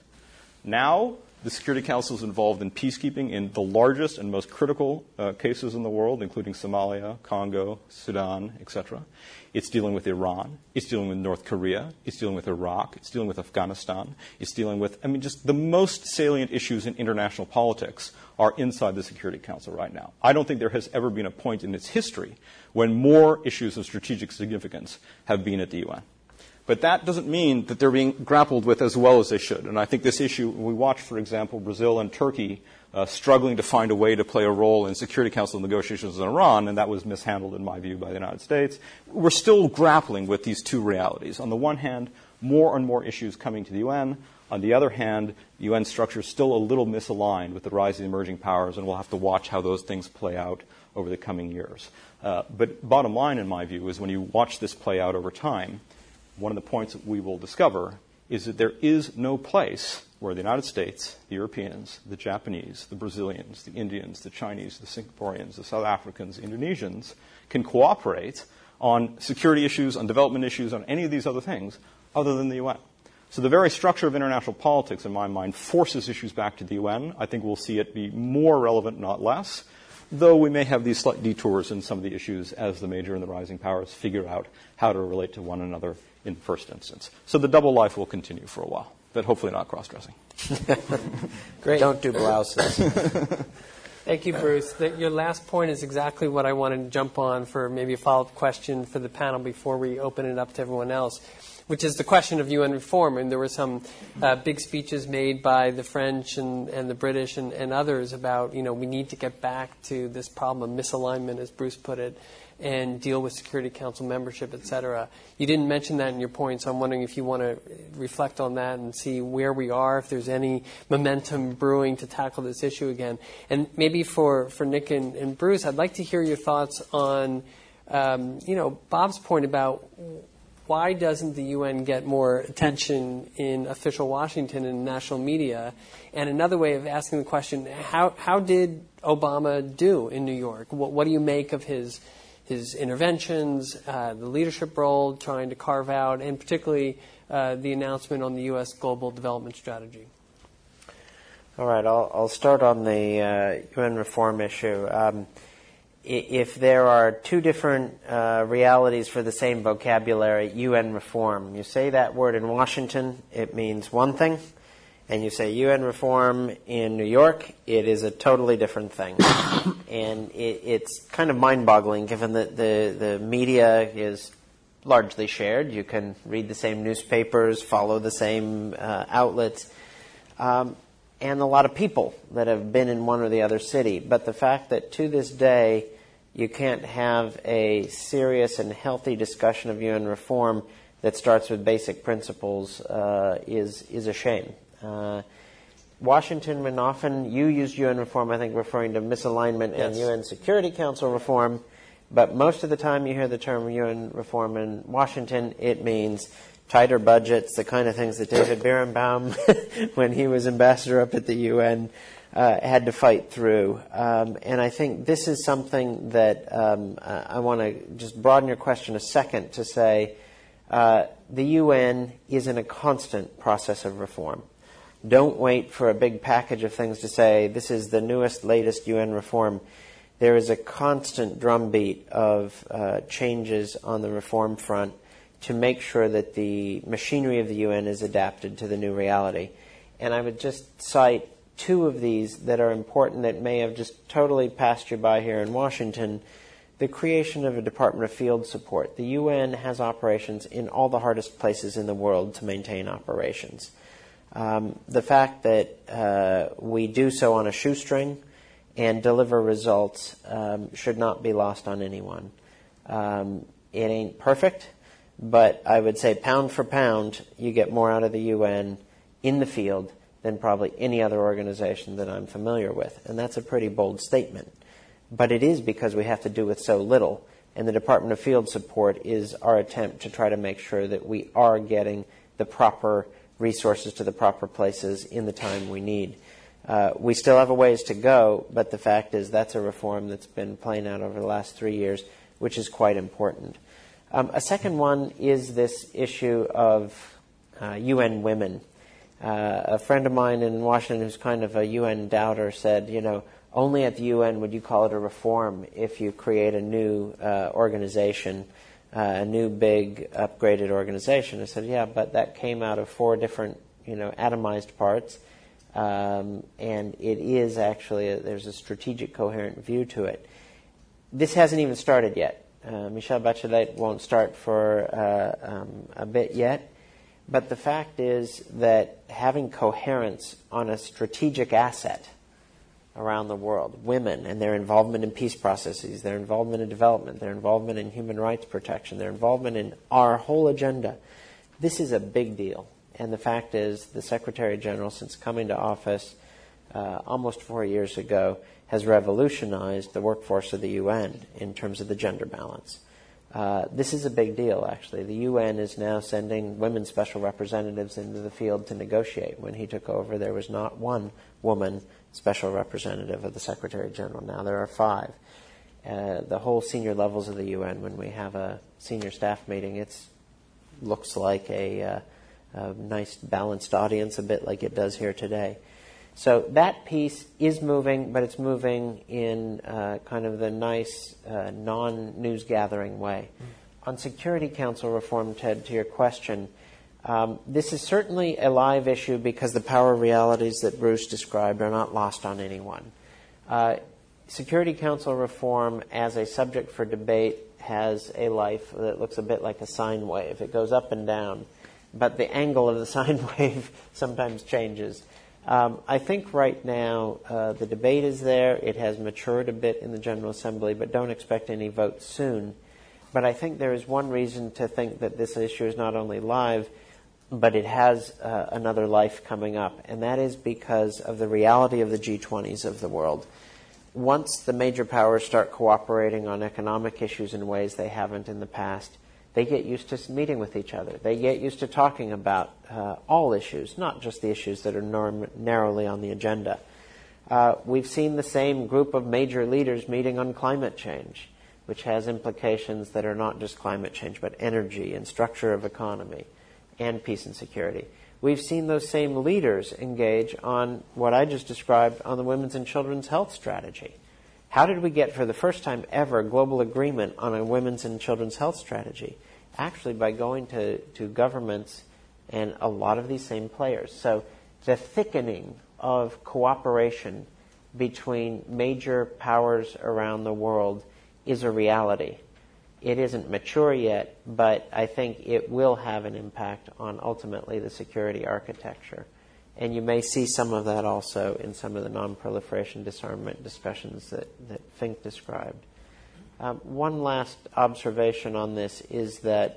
Now, the Security Council is involved in peacekeeping in the largest and most critical cases in the world, including Somalia, Congo, Sudan, etc. It's dealing with Iran. It's dealing with North Korea. It's dealing with Iraq. It's dealing with Afghanistan. It's dealing with, just the most salient issues in international politics are inside the Security Council right now. I don't think there has ever been a point in its history when more issues of strategic significance have been at the UN. But that doesn't mean that they're being grappled with as well as they should. And I think this issue, we watched, for example, Brazil and Turkey struggling to find a way to play a role in Security Council negotiations in Iran, and that was mishandled, in my view, by the United States. We're still grappling with these two realities. On the one hand, more and more issues coming to the UN. On the other hand, the UN structure is still a little misaligned with the rise of the emerging powers, and we'll have to watch how those things play out over the coming years. But bottom line, in my view, is when you watch this play out over time, one of the points that we will discover is that there is no place where the United States, the Europeans, the Japanese, the Brazilians, the Indians, the Chinese, the Singaporeans, the South Africans, the Indonesians can cooperate on security issues, on development issues, on any of these other things other than the UN. So the very structure of international politics, in my mind, forces issues back to the UN. I think we'll see it be more relevant, not less, though we may have these slight detours in some of the issues as the major and the rising powers figure out how to relate to one another in the first instance. So the double life will continue for a while, but hopefully not cross-dressing. Great. Don't do blouses. Thank you, Bruce. Your last point is exactly what I wanted to jump on for maybe a follow-up question for the panel before we open it up to everyone else, which is the question of UN reform. And there were some big speeches made by the French and the British and others about, we need to get back to this problem of misalignment, as Bruce put it, and deal with Security Council membership, et cetera. You didn't mention that in your point, so I'm wondering if you want to reflect on that and see where we are, if there's any momentum brewing to tackle this issue again. And maybe for Nick and Bruce, I'd like to hear your thoughts on, Bob's point about why doesn't the UN get more attention in official Washington and national media? And another way of asking the question, how did Obama do in New York? What do you make of his interventions, the leadership role, trying to carve out, and particularly the announcement on the U.S. Global Development Strategy? All right, I'll start on the UN reform issue. If there are two different realities for the same vocabulary, UN reform, you say that word in Washington, it means one thing, and you say UN reform in New York, it is a totally different thing. And it's kind of mind-boggling given that the media is largely shared. You can read the same newspapers, follow the same outlets, and a lot of people that have been in one or the other city. But the fact that to this day you can't have a serious and healthy discussion of UN reform that starts with basic principles is a shame. Washington, when often you use UN reform, I think referring to misalignment and UN Security Council reform, but most of the time you hear the term UN reform in Washington, it means tighter budgets, the kind of things that David Birnbaum, when he was ambassador up at the UN, had to fight through. And I think this is something that I want to just broaden your question a second to say the UN is in a constant process of reform. Don't wait for a big package of things to say, this is the newest, latest UN reform. There is a constant drumbeat of changes on the reform front to make sure that the machinery of the UN is adapted to the new reality. And I would just cite two of these that are important that may have just totally passed you by here in Washington. The creation of a Department of Field Support. The UN has operations in all the hardest places in the world to maintain operations. The fact that we do so on a shoestring and deliver results should not be lost on anyone. It ain't perfect, but I would say pound for pound, you get more out of the UN in the field than probably any other organization that I'm familiar with. And that's a pretty bold statement. But it is because we have to do with so little. And the Department of Field Support is our attempt to try to make sure that we are getting the proper resources to the proper places in the time we need. We still have a ways to go, but the fact is that's a reform that's been playing out over the last 3 years, which is quite important. A second one is this issue of UN women. A friend of mine in Washington who's kind of a UN doubter said, only at the UN would you call it a reform if you create a new organization, a new big upgraded organization. I said, yeah, but that came out of 4 different, atomized parts. And it is actually, there's a strategic, coherent view to it. This hasn't even started yet. Michelle Bachelet won't start for a bit yet. But the fact is that having coherence on a strategic asset around the world, women and their involvement in peace processes, their involvement in development, their involvement in human rights protection, their involvement in our whole agenda, this is a big deal. And the fact is the Secretary General, since coming to office almost 4 years ago, has revolutionized the workforce of the UN in terms of the gender balance. This is a big deal, actually. The UN is now sending women special representatives into the field to negotiate. When he took over, there was not one woman special representative of the Secretary General. Now there are 5. The whole senior levels of the UN, when we have a senior staff meeting, it looks like a nice balanced audience, a bit like it does here today. So that piece is moving, but it's moving in kind of the nice non-news gathering way. On Security Council reform, Ted, to your question, this is certainly a live issue because the power realities that Bruce described are not lost on anyone. Security Council reform as a subject for debate has a life that looks a bit like a sine wave. It goes up and down, but the angle of the sine wave sometimes changes. I think right now the debate is there. It has matured a bit in the General Assembly, but don't expect any votes soon. But I think there is one reason to think that this issue is not only live, but it has another life coming up, and that is because of the reality of the G20s of the world. Once the major powers start cooperating on economic issues in ways they haven't in the past, they get used to meeting with each other. They get used to talking about all issues, not just the issues that are narrowly on the agenda. We've seen the same group of major leaders meeting on climate change, which has implications that are not just climate change, but energy and structure of economy and peace and security. We've seen those same leaders engage on what I just described on the women's and children's health strategy. How did we get, for the first time ever, global agreement on a women's and children's health strategy? Actually, by going to governments and a lot of these same players. So the thickening of cooperation between major powers around the world is a reality. It isn't mature yet, but I think it will have an impact on ultimately the security architecture. And you may see some of that also in some of the non-proliferation disarmament discussions that Fink described. One last observation on this is that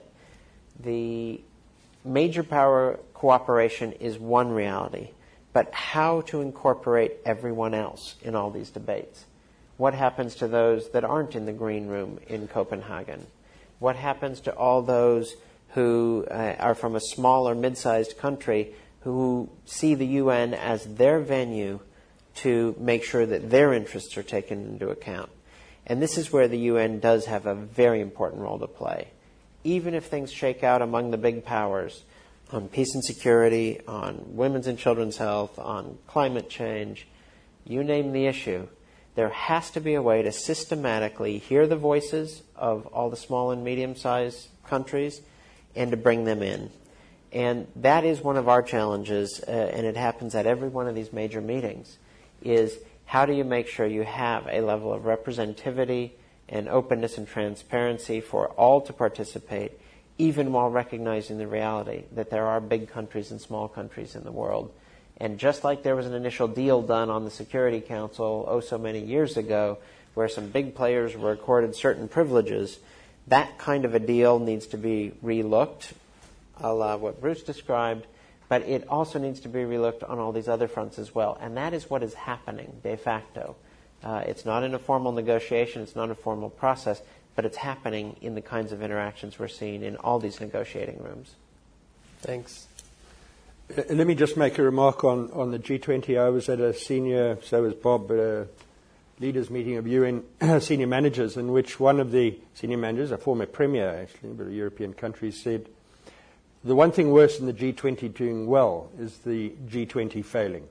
the major power cooperation is one reality, but how to incorporate everyone else in all these debates. What happens to those that aren't in the green room in Copenhagen? What happens to all those who are from a small or mid-sized country who see the UN as their venue to make sure that their interests are taken into account. And this is where the UN does have a very important role to play. Even if things shake out among the big powers on peace and security, on women's and children's health, on climate change, you name the issue, there has to be a way to systematically hear the voices of all the small and medium-sized countries and to bring them in. And that is one of our challenges, and it happens at every one of these major meetings, is how do you make sure you have a level of representativity and openness and transparency for all to participate, even while recognizing the reality that there are big countries and small countries in the world. And just like there was an initial deal done on the Security Council so many years ago, where some big players were accorded certain privileges, that kind of a deal needs to be relooked, a la what Bruce described, but it also needs to be relooked on all these other fronts as well. And that is what is happening de facto. It's not in a formal negotiation, it's not a formal process, but it's happening in the kinds of interactions we're seeing in all these negotiating rooms. Thanks. Let me just make a remark on the G20. I was at a senior, so was Bob, leaders meeting of UN senior managers, in which one of the senior managers, a former premier actually, but a European country, said, the one thing worse than the G20 doing well is the G20 failing.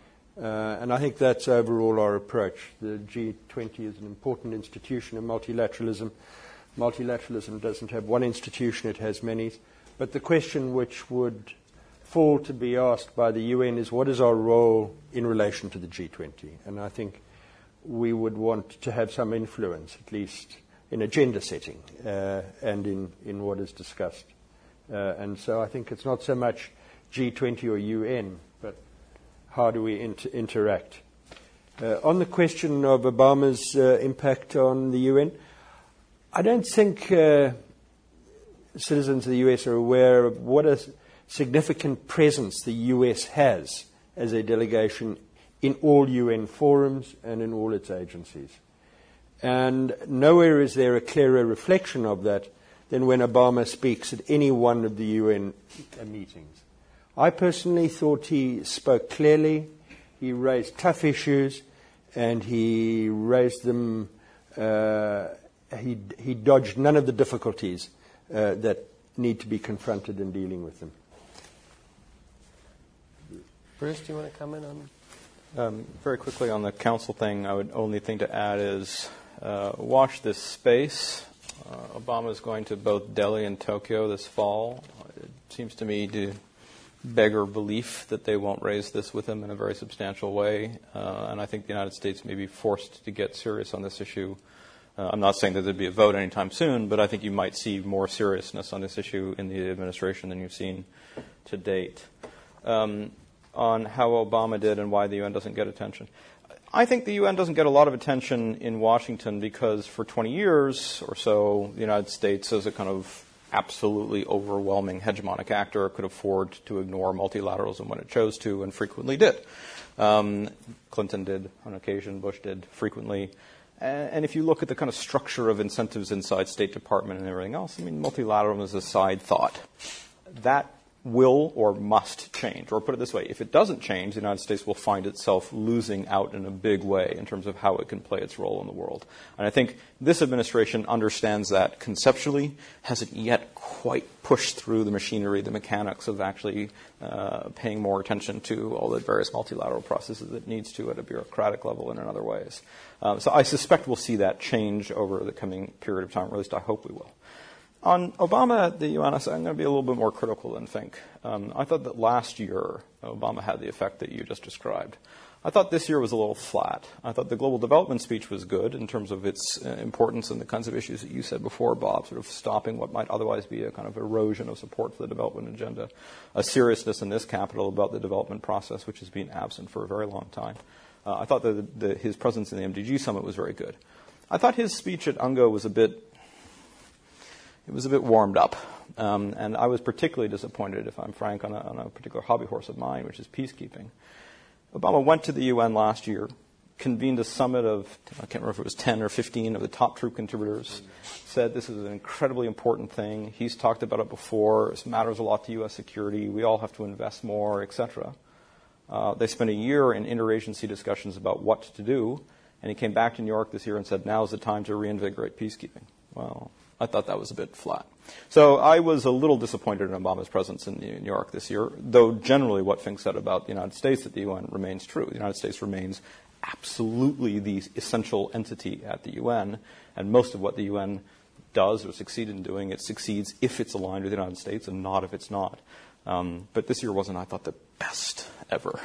And I think that's overall our approach. The G20 is an important institution of multilateralism. Multilateralism doesn't have one institution, it has many. But the question which would fall to be asked by the UN is, what is our role in relation to the G20? And I think we would want to have some influence, at least in agenda setting and in what is discussed. And so I think it's not so much G20 or UN, but how do we interact? On the question of Obama's impact on the UN, I don't think citizens of the US are aware of what a significant presence the US has as a delegation in all UN forums and in all its agencies. And nowhere is there a clearer reflection of that than when Obama speaks at any one of the UN meetings. I personally thought he spoke clearly, he raised tough issues, and he raised them, he dodged none of the difficulties that need to be confronted in dealing with them. Bruce, do you want to comment on? Very quickly on the council thing, I would only thing to add is watch this space. Obama is going to both Delhi and Tokyo this fall. It seems to me to beggar belief that they won't raise this with him in a very substantial way. And I think the United States may be forced to get serious on this issue. I'm not saying that there'd be a vote anytime soon, but I think you might see more seriousness on this issue in the administration than you've seen to date. On how Obama did and why the UN doesn't get attention. I think the UN doesn't get a lot of attention in Washington because for 20 years or so, the United States, as a kind of absolutely overwhelming hegemonic actor, could afford to ignore multilateralism when it chose to and frequently did. Clinton did on occasion, Bush did frequently. And if you look at the kind of structure of incentives inside State Department and everything else, I mean, multilateralism is a side thought. That will or must change. Or put it this way, if it doesn't change, the United States will find itself losing out in a big way in terms of how it can play its role in the world. And I think this administration understands that conceptually, hasn't yet quite pushed through the machinery, the mechanics of actually paying more attention to all the various multilateral processes it needs to at a bureaucratic level and in other ways. So I suspect we'll see that change over the coming period of time, or at least I hope we will. On Obama at the UN, I'm going to be a little bit more critical than Fink. I thought that last year Obama had the effect that you just described. I thought this year was a little flat. I thought the global development speech was good in terms of its importance and the kinds of issues that you said before, Bob, sort of stopping what might otherwise be a kind of erosion of support for the development agenda, a seriousness in this capital about the development process, which has been absent for a very long time. I thought that his presence in the MDG summit was very good. I thought his speech at UNGA was a bit warmed up. And I was particularly disappointed, if I'm frank, on a particular hobby horse of mine, which is peacekeeping. Obama went to the UN last year, convened a summit of, I can't remember if it was 10 or 15 of the top troop contributors, said this is an incredibly important thing. He's talked about it before. It matters a lot to U.S. security. We all have to invest more, etc. They spent a year in interagency discussions about what to do, and he came back to New York this year and said, now's the time to reinvigorate peacekeeping. Well, I thought that was a bit flat. So I was a little disappointed in Obama's presence in New York this year, though generally what Fink said about the United States at the UN remains true. The United States remains absolutely the essential entity at the UN, and most of what the UN does or succeeds in doing, it succeeds if it's aligned with the United States and not if it's not. But this year wasn't, I thought, the best ever.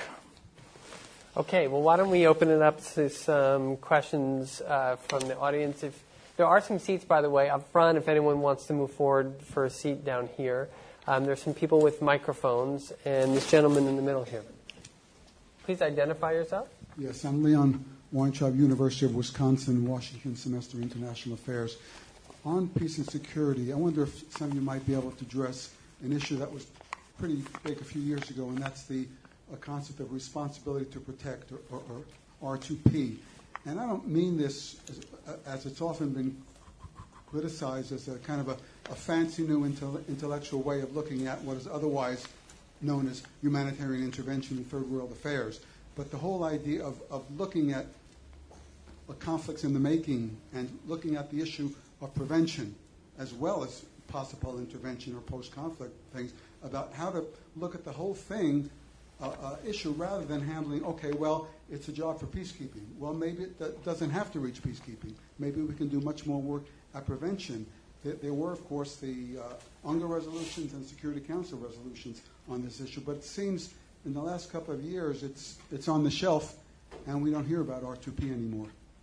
Okay, well, why don't we open it up to some questions from the audience. If there are some seats, by the way, up front, if anyone wants to move forward for a seat down here. There's some people with microphones, and this gentleman in the middle here. Please identify yourself. Yes, I'm Leon Weintraub, University of Wisconsin, Washington Semester International Affairs. On peace and security, I wonder if some of you might be able to address an issue that was pretty big a few years ago, and that's the concept of responsibility to protect, or R2P. And I don't mean this as it's often been criticized as a kind of a fancy new intellectual way of looking at what is otherwise known as humanitarian intervention in third world affairs. But the whole idea of looking at conflicts in the making and looking at the issue of prevention as well as possible intervention or post-conflict things, about how to look at the whole thing issue rather than handling, okay, well, it's a job for peacekeeping. Well, maybe it doesn't have to reach peacekeeping. Maybe we can do much more work at prevention. There were, of course, the UNGA resolutions and Security Council resolutions on this issue, but it seems in the last couple of years it's on the shelf and we don't hear about R2P anymore.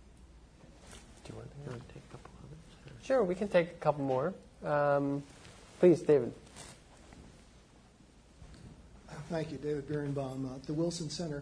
Do you want to take a couple others? Sure, we can take a couple more. Please, David. Thank you, David Birnbaum at the Wilson Center.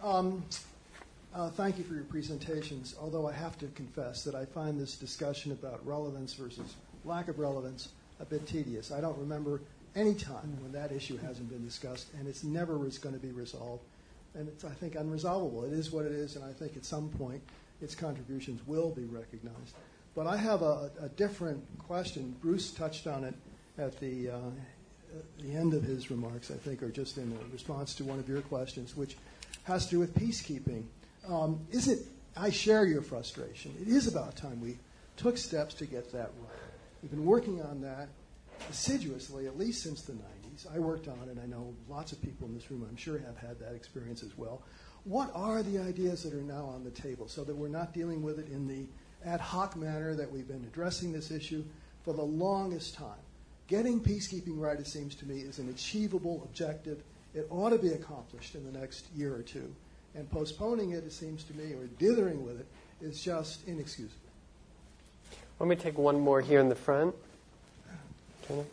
Thank you for your presentations, although I have to confess that I find this discussion about relevance versus lack of relevance a bit tedious. I don't remember any time when that issue hasn't been discussed, and it's never going to be resolved. And it's, I think, unresolvable. It is what it is, and I think at some point its contributions will be recognized. But I have a different question. Bruce touched on it at the end of his remarks, I think, or just in response to one of your questions, which has to do with peacekeeping. I share your frustration. It is about time we took steps to get that right. We've been working on that assiduously, at least since the 90s. I worked on it. I know lots of people in this room, I'm sure, have had that experience as well. What are the ideas that are now on the table so that we're not dealing with it in the ad hoc manner that we've been addressing this issue for the longest time? Getting peacekeeping right, it seems to me, is an achievable objective. It ought to be accomplished in the next year or two. And postponing it, it seems to me, or dithering with it, is just inexcusable. Let me take one more here in the front. Turner?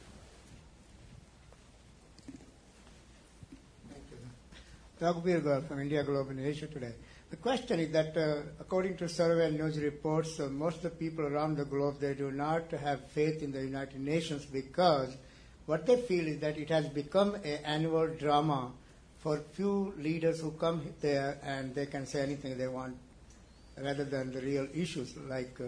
Thank you. Raghuveer Gaur from India Globe in Asia Today. The question is that according to survey and news reports, most of the people around the globe, they do not have faith in the United Nations because what they feel is that it has become an annual drama for few leaders who come there and they can say anything they want rather than the real issues, like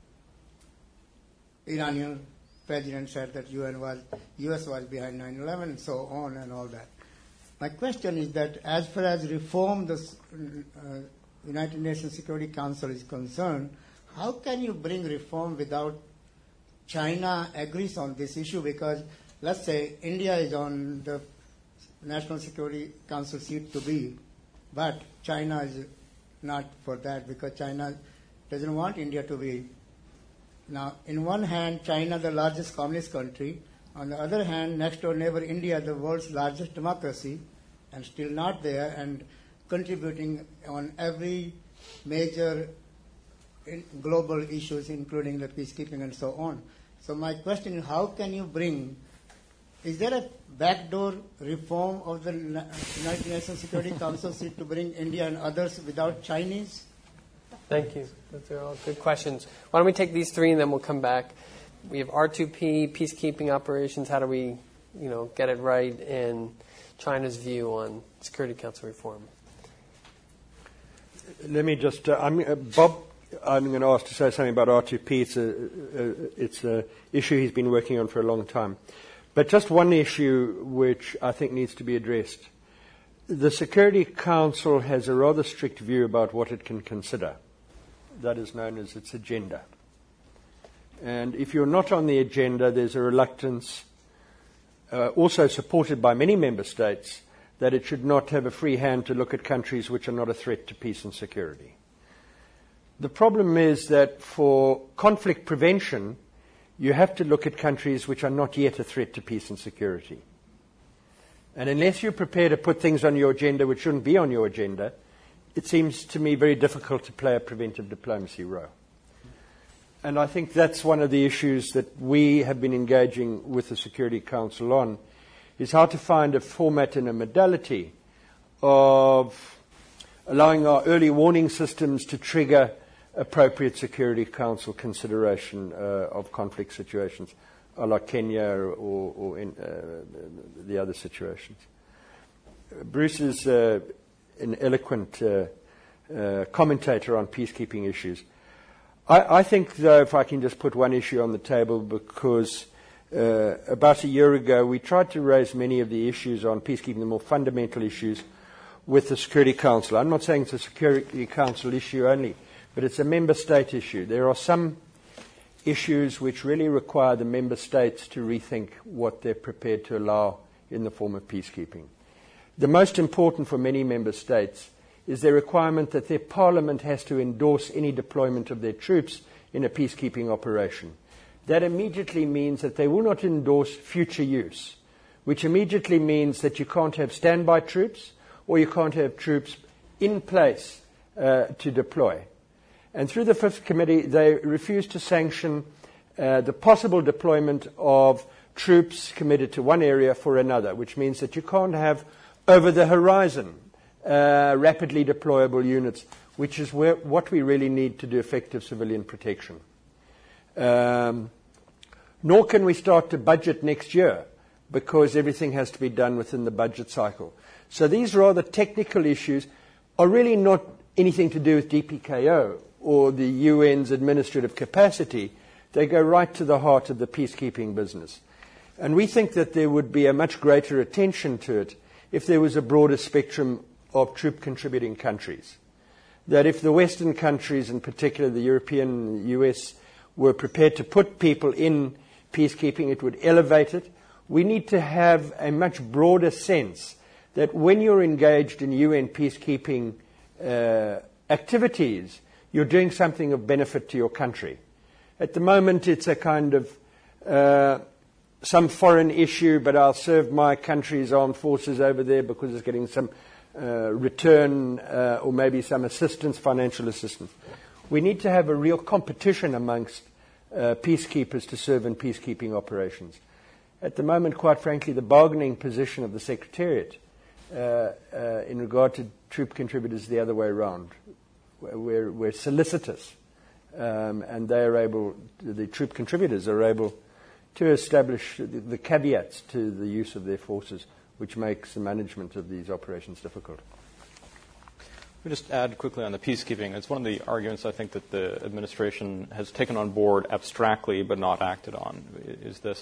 Iranian president said that U.S. was behind 9/11 and so on and all that. My question is that as far as reform the United Nations Security Council is concerned, how can you bring reform without China agrees on this issue? Because let's say India is on the National Security Council seat to be, but China is not for that because China doesn't want India to be. Now, in one hand, China, the largest communist country. On the other hand, next door neighbor India, the world's largest democracy, and still not there, and contributing on every major global issues, including the peacekeeping and so on. So my question is, how can you is there a backdoor reform of the United Nations Security Council seat to bring India and others without Chinese? Thank you. Those are all good questions. Why don't we take these three and then we'll come back. We have R2P, peacekeeping operations, how do we, get it right, and China's view on Security Council reform. Let me just, Bob, I'm going to ask to say something about R2P. It's an issue he's been working on for a long time. But just one issue which I think needs to be addressed. The Security Council has a rather strict view about what it can consider. That is known as its agenda. And if you're not on the agenda, there's a reluctance, also supported by many member states, that it should not have a free hand to look at countries which are not a threat to peace and security. The problem is that for conflict prevention, you have to look at countries which are not yet a threat to peace and security. And unless you're prepared to put things on your agenda which shouldn't be on your agenda, it seems to me very difficult to play a preventive diplomacy role. And I think that's one of the issues that we have been engaging with the Security Council on, is how to find a format and a modality of allowing our early warning systems to trigger appropriate Security Council consideration of conflict situations, a la Kenya or in the other situations. Bruce is an eloquent commentator on peacekeeping issues. I think, though, if I can just put one issue on the table, because about a year ago we tried to raise many of the issues on peacekeeping, the more fundamental issues, with the Security Council. I'm not saying it's a Security Council issue only, but it's a member state issue. There are some issues which really require the member states to rethink what they're prepared to allow in the form of peacekeeping. The most important for many member states is the requirement that their parliament has to endorse any deployment of their troops in a peacekeeping operation. That immediately means that they will not endorse future use, which immediately means that you can't have standby troops or you can't have troops in place to deploy. And through the Fifth Committee, they refused to sanction the possible deployment of troops committed to one area for another, which means that you can't have over the horizon rapidly deployable units, which is what we really need to do effective civilian protection. Nor can we start to budget next year, because everything has to be done within the budget cycle. So these rather technical issues are really not anything to do with DPKO or the UN's administrative capacity. They go right to the heart of the peacekeeping business. And we think that there would be a much greater attention to it if there was a broader spectrum of troop-contributing countries. That if the Western countries, in particular the European and the US, were prepared to put people in peacekeeping, it would elevate it. We need to have a much broader sense that when you're engaged in UN peacekeeping activities, you're doing something of benefit to your country. At the moment, it's a kind of some foreign issue, but I'll serve my country's armed forces over there because it's getting some return or maybe some assistance, financial assistance. We need to have a real competition amongst peacekeepers to serve in peacekeeping operations. At the moment, quite frankly, the bargaining position of the Secretariat in regard to troop contributors is the other way around. We're solicitous, and they are able, the troop contributors are able to establish the caveats to the use of their forces, which makes the management of these operations difficult. Let me just add quickly on the peacekeeping. It's one of the arguments I think that the administration has taken on board abstractly but not acted on, is this.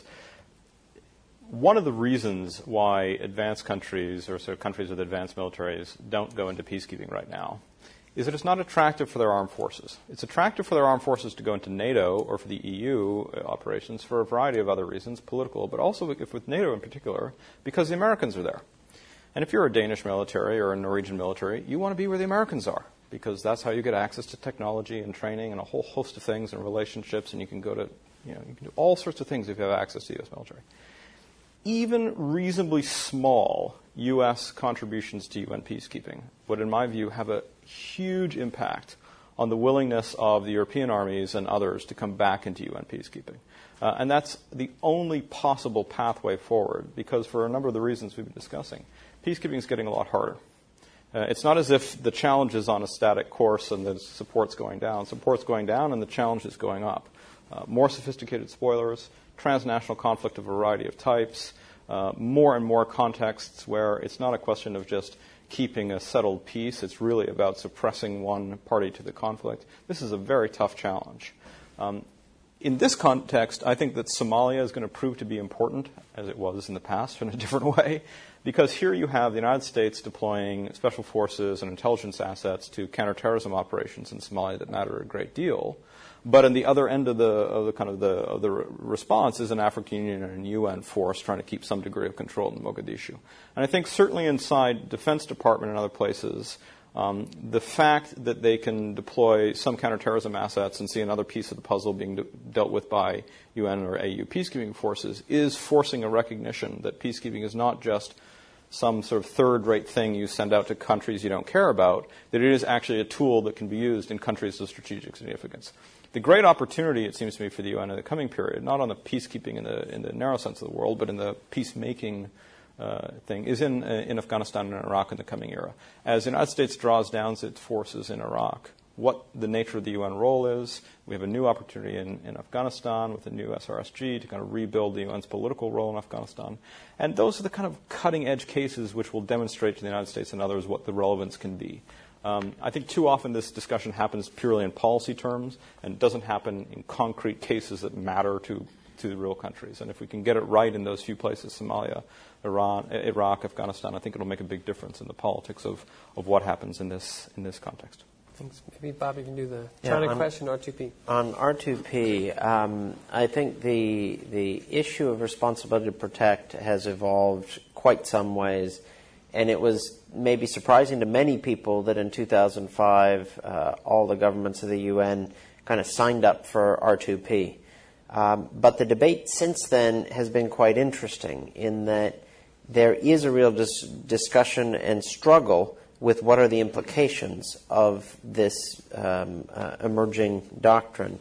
One of the reasons why advanced countries, or sort of countries with advanced militaries, don't go into peacekeeping right now is that it's not attractive for their armed forces. It's attractive for their armed forces to go into NATO or for the EU operations for a variety of other reasons, political, but also if with NATO in particular, because the Americans are there. And if you're a Danish military or a Norwegian military, you want to be where the Americans are, because that's how you get access to technology and training and a whole host of things and relationships, and you can go to, you can do all sorts of things if you have access to the U.S. military. Even reasonably small U.S. contributions to UN peacekeeping would, in my view, have a huge impact on the willingness of the European armies and others to come back into UN peacekeeping. And that's the only possible pathway forward, because for a number of the reasons we've been discussing, peacekeeping is getting a lot harder. It's not as if the challenge is on a static course and the support's going down. Support's going down and the challenge is going up. More sophisticated spoilers, transnational conflict of a variety of types, more and more contexts where it's not a question of just keeping a settled peace. It's really about suppressing one party to the conflict. This is a very tough challenge. In this context, I think that Somalia is going to prove to be important, as it was in the past, in a different way, because here you have the United States deploying special forces and intelligence assets to counterterrorism operations in Somalia that matter a great deal. But on the other end of the response is an African Union and UN force trying to keep some degree of control in Mogadishu. And I think certainly inside Defense Department and other places, the fact that they can deploy some counterterrorism assets and see another piece of the puzzle being dealt with by UN or AU peacekeeping forces is forcing a recognition that peacekeeping is not just some sort of third-rate thing you send out to countries you don't care about, that it is actually a tool that can be used in countries of strategic significance. The great opportunity, it seems to me, for the UN in the coming period, not on the peacekeeping in the narrow sense of the world, but in the peacemaking thing, is in Afghanistan and Iraq in the coming era. As the United States draws down its forces in Iraq, what the nature of the UN role is, we have a new opportunity in Afghanistan with the new SRSG to kind of rebuild the UN's political role in Afghanistan. And those are the kind of cutting-edge cases which will demonstrate to the United States and others what the relevance can be. I think too often this discussion happens purely in policy terms and doesn't happen in concrete cases that matter to the real countries. And if we can get it right in those few places, Somalia, Iran, Iraq, Afghanistan, I think it'll make a big difference in the politics of what happens in this context. Thanks. Maybe, Bob, you can do the China question, R2P. On R2P, I think the issue of responsibility to protect has evolved quite some ways. And it was maybe surprising to many people that in 2005, all the governments of the UN kind of signed up for R2P. But the debate since then has been quite interesting in that there is a real discussion and struggle with what are the implications of this emerging doctrine.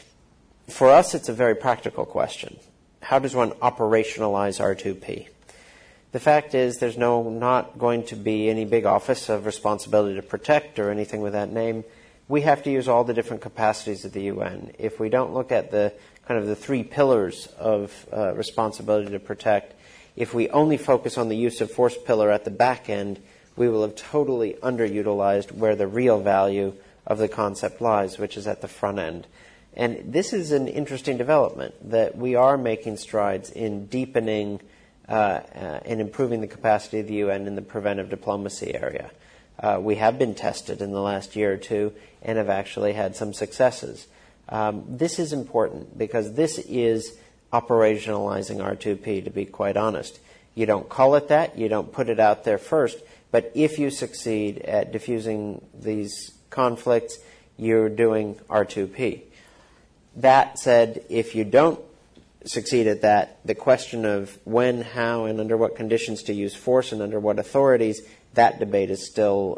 For us, it's a very practical question. How does one operationalize R2P? The fact is there's not going to be any big office of responsibility to protect or anything with that name. We have to use all the different capacities of the UN. If we don't look at the kind of the three pillars of responsibility to protect, if we only focus on the use of force pillar at the back end, we will have totally underutilized where the real value of the concept lies, which is at the front end. And this is an interesting development, that we are making strides in deepening and improving the capacity of the UN in the preventive diplomacy area. We have been tested in the last year or two and have actually had some successes. This is important because this is operationalizing R2P, to be quite honest. You don't call it that, you don't put it out there first, but if you succeed at diffusing these conflicts, you're doing R2P. That said, if you don't succeed at that, the question of when, how, and under what conditions to use force and under what authorities, that debate is still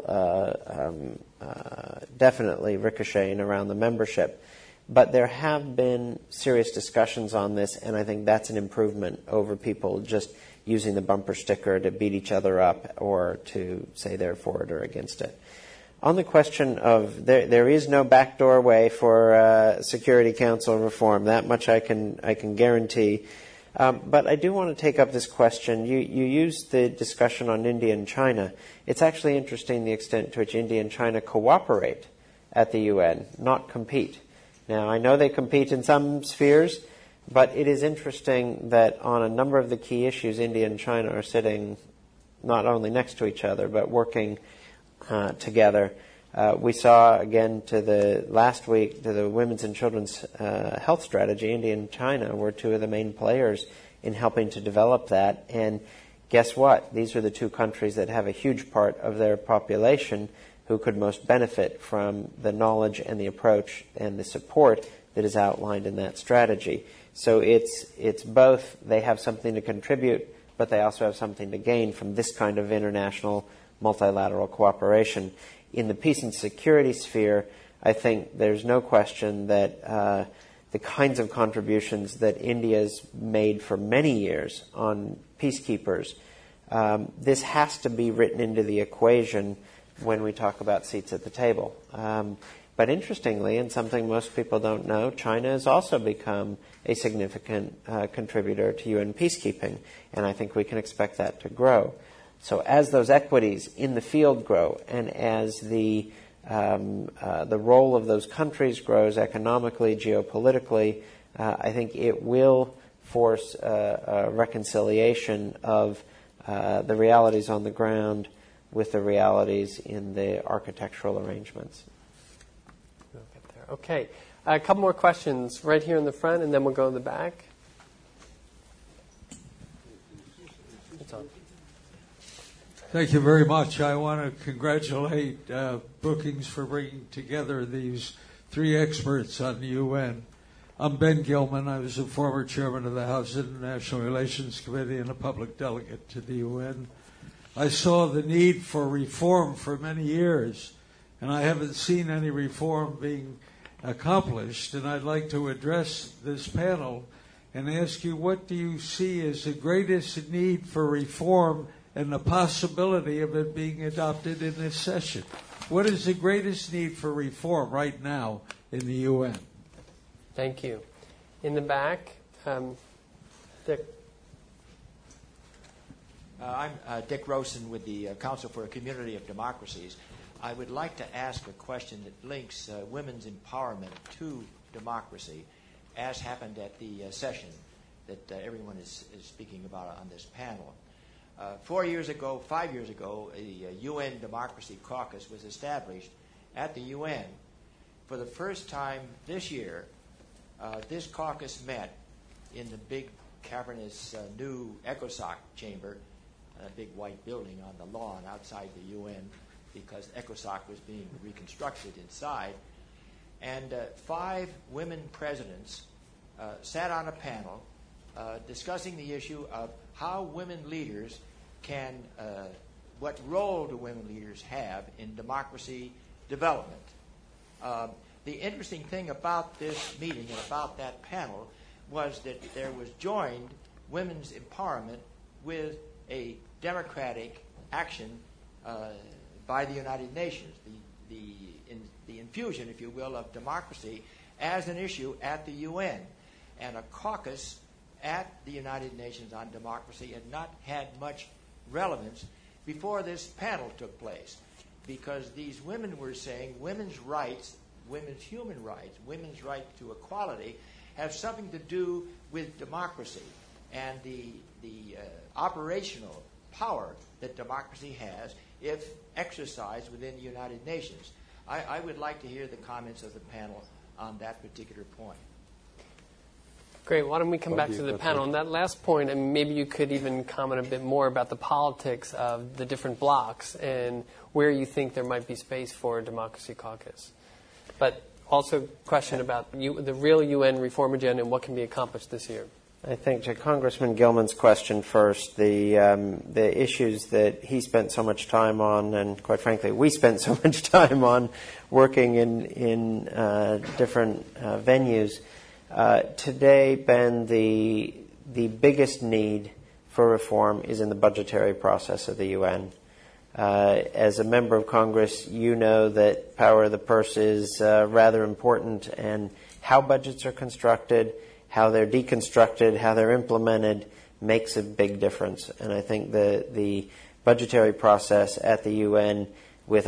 definitely ricocheting around the membership. But there have been serious discussions on this, and I think that's an improvement over people just using the bumper sticker to beat each other up or to say they're for it or against it. On the question of there is no backdoor way for Security Council reform, that much I can guarantee. But I do want to take up this question. You used the discussion on India and China. It's actually interesting the extent to which India and China cooperate at the UN, not compete. Now, I know they compete in some spheres, but it is interesting that on a number of the key issues, India and China are sitting not only next to each other, but working together. We saw, again, last week, to the Women's and Children's Health Strategy, India and China were two of the main players in helping to develop that. And guess what? These are the two countries that have a huge part of their population who could most benefit from the knowledge and the approach and the support that is outlined in that strategy. So it's both. They have something to contribute, but they also have something to gain from this kind of international multilateral cooperation. In the peace and security sphere, I think there's no question that the kinds of contributions that India's made for many years on peacekeepers, this has to be written into the equation when we talk about seats at the table. But interestingly, and something most people don't know, China has also become a significant contributor to UN peacekeeping, and I think we can expect that to grow. So as those equities in the field grow, and as the role of those countries grows economically, geopolitically, I think it will force a reconciliation of the realities on the ground with the realities in the architectural arrangements. We'll get there. Okay. A couple more questions right here in the front, and then we'll go in the back. It's on. Thank you very much. I want to congratulate Brookings for bringing together these three experts on the UN. I'm Ben Gilman. I was a former chairman of the House International Relations Committee and a public delegate to the UN. I saw the need for reform for many years, and I haven't seen any reform being accomplished. And I'd like to address this panel and ask you, what do you see as the greatest need for reform and the possibility of it being adopted in this session? What is the greatest need for reform right now in the UN? Thank you. In the back, Dick. I'm Dick Rosen with the Council for a Community of Democracies. I would like to ask a question that links women's empowerment to democracy, as happened at the session that everyone is speaking about on this panel. 5 years ago, a UN Democracy Caucus was established at the UN. For the first time this year, this caucus met in the big cavernous new ECOSOC chamber, a big white building on the lawn outside the UN, because ECOSOC was being reconstructed inside. And 5 women presidents sat on a panel discussing the issue of how women leaders can, what role do women leaders have in democracy development. The interesting thing about this meeting and about that panel was that there was joined women's empowerment with a democratic action by the United Nations, the infusion, if you will, of democracy as an issue at the UN. And a caucus at the United Nations on democracy had not had much relevance before this panel took place, because these women were saying women's rights, women's human rights, women's right to equality have something to do with democracy and the operational power that democracy has if exercised within the United Nations. I would like to hear the comments of the panel on that particular point. Great. Why don't we come back to the panel? On that last point, and maybe you could even comment a bit more about the politics of the different blocs and where you think there might be space for a democracy caucus. But also question about the real UN reform agenda and what can be accomplished this year. I think to Congressman Gilman's question first, the issues that he spent so much time on, and quite frankly we spent so much time on working in different venues. Today, Ben, the biggest need for reform is in the budgetary process of the UN. As a member of Congress, you know that power of the purse is rather important, and how budgets are constructed, how they're deconstructed, how they're implemented makes a big difference. And I think the budgetary process at the UN, with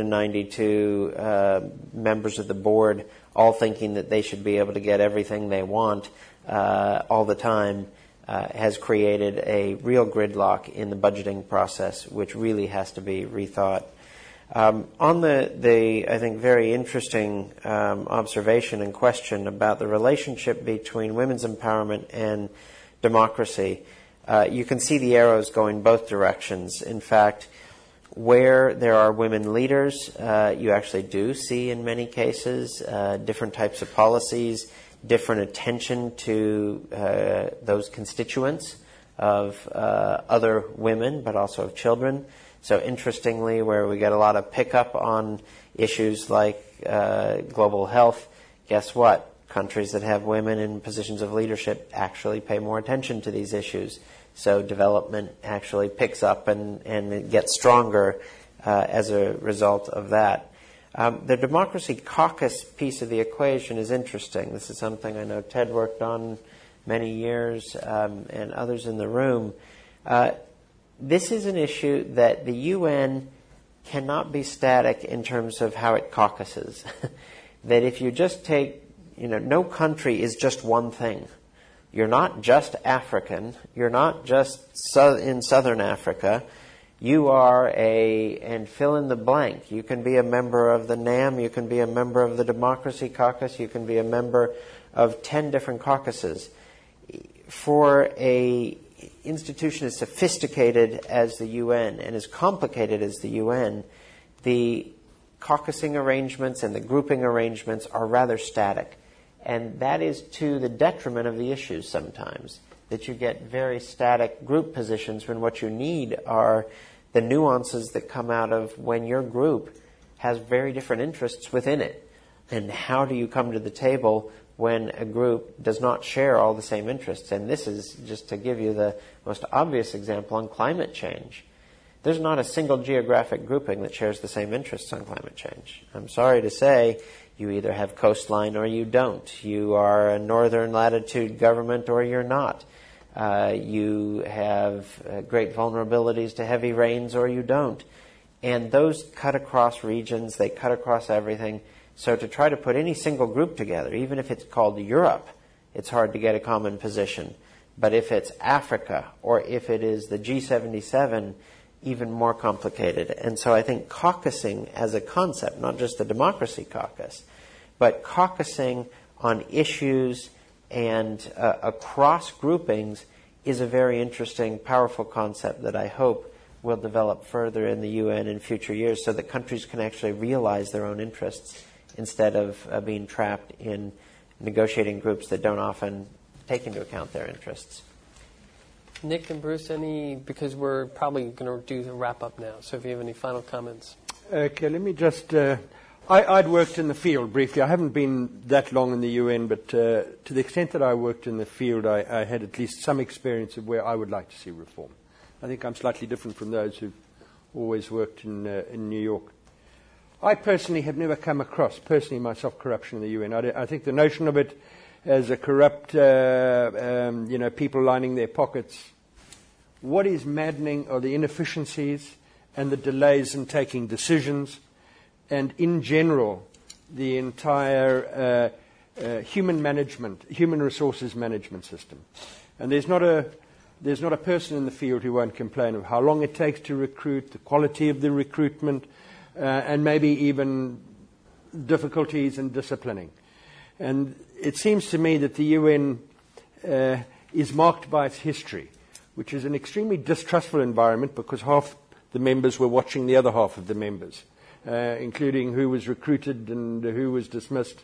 192 members of the board all thinking that they should be able to get everything they want all the time, has created a real gridlock in the budgeting process, which really has to be rethought. On the I think, very interesting observation and question about the relationship between women's empowerment and democracy, you can see the arrows going both directions. In fact, where there are women leaders, you actually do see in many cases different types of policies, different attention to those constituents of other women, but also of children. So interestingly, where we get a lot of pickup on issues like global health, guess what? Countries that have women in positions of leadership actually pay more attention to these issues. So development actually picks up and it gets stronger as a result of that. The Democracy Caucus piece of the equation is interesting. This is something I know Ted worked on many years and others in the room. this is an issue that the UN cannot be static in terms of how it caucuses. That if you just take, no country is just one thing. You're not just African. You're not just in Southern Africa. You are and fill in the blank. You can be a member of the NAM. You can be a member of the Democracy Caucus. You can be a member of 10 different caucuses. For a institution as sophisticated as the UN and as complicated as the UN, the caucusing arrangements and the grouping arrangements are rather static. And that is to the detriment of the issues sometimes, that you get very static group positions when what you need are the nuances that come out of when your group has very different interests within it. And how do you come to the table when a group does not share all the same interests? And this is just to give you the most obvious example on climate change. There's not a single geographic grouping that shares the same interests on climate change. I'm sorry to say, you either have coastline or you don't. You are a northern latitude government or you're not. You have great vulnerabilities to heavy rains or you don't. And those cut across regions, they cut across everything. So to try to put any single group together, even if it's called Europe, it's hard to get a common position. But if it's Africa or if it is the G77, even more complicated. And so I think caucusing as a concept, not just the Democracy Caucus, but caucusing on issues and across groupings is a very interesting, powerful concept that I hope will develop further in the UN in future years so that countries can actually realize their own interests instead of being trapped in negotiating groups that don't often take into account their interests. Nick and Bruce, because we're probably going to do a wrap-up now, so if you have any final comments. Okay, let me just... I'd worked in the field briefly. I haven't been that long in the UN, but to the extent that I worked in the field, I had at least some experience of where I would like to see reform. I think I'm slightly different from those who've always worked in New York. I personally have never come across, personally myself, corruption in the UN. I think the notion of it as a corrupt, people lining their pockets. What is maddening are the inefficiencies and the delays in taking decisions, and in general, the entire human resources management system. And there's not a person in the field who won't complain of how long it takes to recruit, the quality of the recruitment, and maybe even difficulties in disciplining. And it seems to me that the UN is marked by its history, which is an extremely distrustful environment because half the members were watching the other half of the members, including who was recruited and who was dismissed.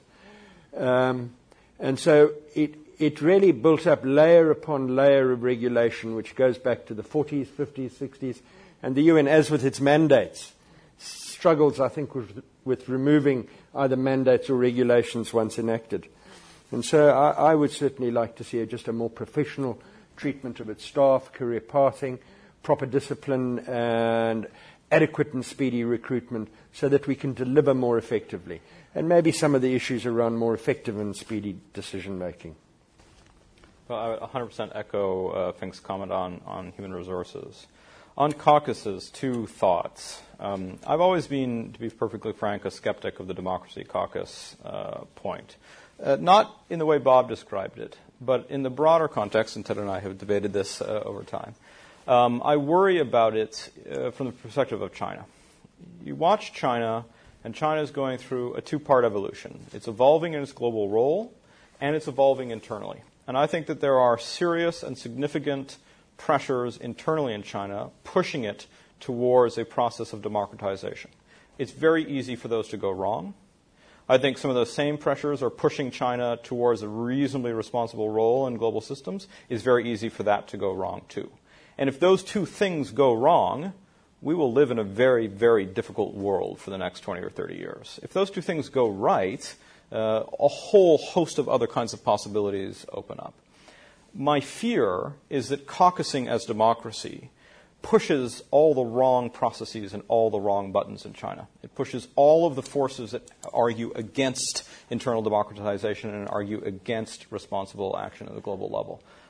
And so it really built up layer upon layer of regulation, which goes back to the 40s, 50s, 60s. And the UN, as with its mandates, struggles, I think, with removing either mandates or regulations once enacted. And so I would certainly like to see just a more professional treatment of its staff, career pathing, proper discipline, and adequate and speedy recruitment so that we can deliver more effectively. And maybe some of the issues around more effective and speedy decision-making. Well, I would 100% echo Fink's comment on human resources. On caucuses, two thoughts. I've always been, to be perfectly frank, a skeptic of the Democracy Caucus point. Not in the way Bob described it, but in the broader context, and Ted and I have debated this over time. I worry about it from the perspective of China. You watch China, and China is going through a two-part evolution. It's evolving in its global role, and it's evolving internally. And I think that there are serious and significant pressures internally in China pushing it towards a process of democratization. It's very easy for those to go wrong. I think some of those same pressures are pushing China towards a reasonably responsible role in global systems. It's very easy for that to go wrong, too. And if those two things go wrong, we will live in a very, very difficult world for the next 20 or 30 years. If those two things go right, a whole host of other kinds of possibilities open up. My fear is that caucusing as democracy pushes all the wrong processes and all the wrong buttons in China. It pushes all of the forces that argue against internal democratization and argue against responsible action at the global level.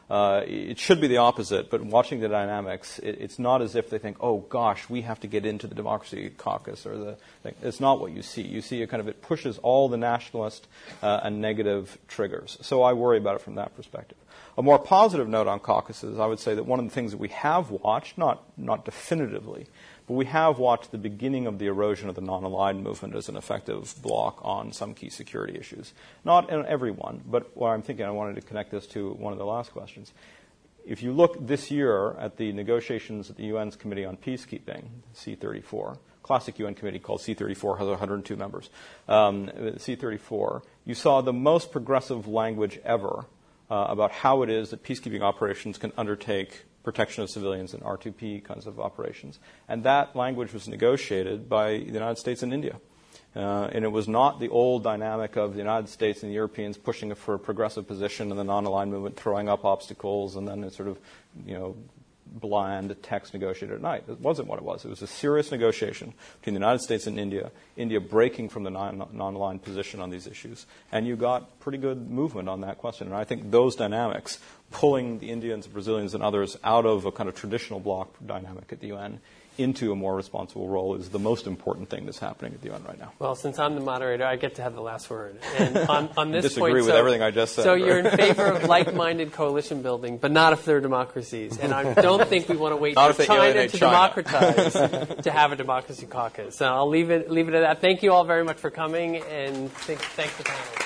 It should be the opposite, but watching the dynamics, it's not as if they think, oh gosh, we have to get into the Democracy Caucus or the thing. It's not what you see. You see it pushes all the nationalist and negative triggers. So I worry about it from that perspective. A more positive note on caucuses, I would say that one of the things that we have watched, not definitively, but we have watched the beginning of the erosion of the non-aligned movement as an effective bloc on some key security issues. Not in every one, but what I'm thinking, I wanted to connect this to one of the last questions. If you look this year at the negotiations at the UN's Committee on Peacekeeping, C34, classic UN committee called C34, has 102 members, C34, you saw the most progressive language ever about how it is that peacekeeping operations can undertake protection of civilians and R2P kinds of operations. And that language was negotiated by the United States and India. And it was not the old dynamic of the United States and the Europeans pushing for a progressive position and the non-aligned movement throwing up obstacles and then it sort of, bland text negotiated at night. It wasn't what it was. It was a serious negotiation between the United States and India breaking from the non-aligned position on these issues. And you got pretty good movement on that question. And I think those dynamics, pulling the Indians, Brazilians, and others out of a kind of traditional bloc dynamic at the UN into a more responsible role is the most important thing that's happening at the UN right now. Well, since I'm the moderator, I get to have the last word. And on this disagree point, with everything I just said. So you're in favor of like-minded coalition building, but not if they're democracies. And I don't think we want to wait for China to democratize to have a democracy caucus. So I'll leave it at that. Thank you all very much for coming, and thanks the panel.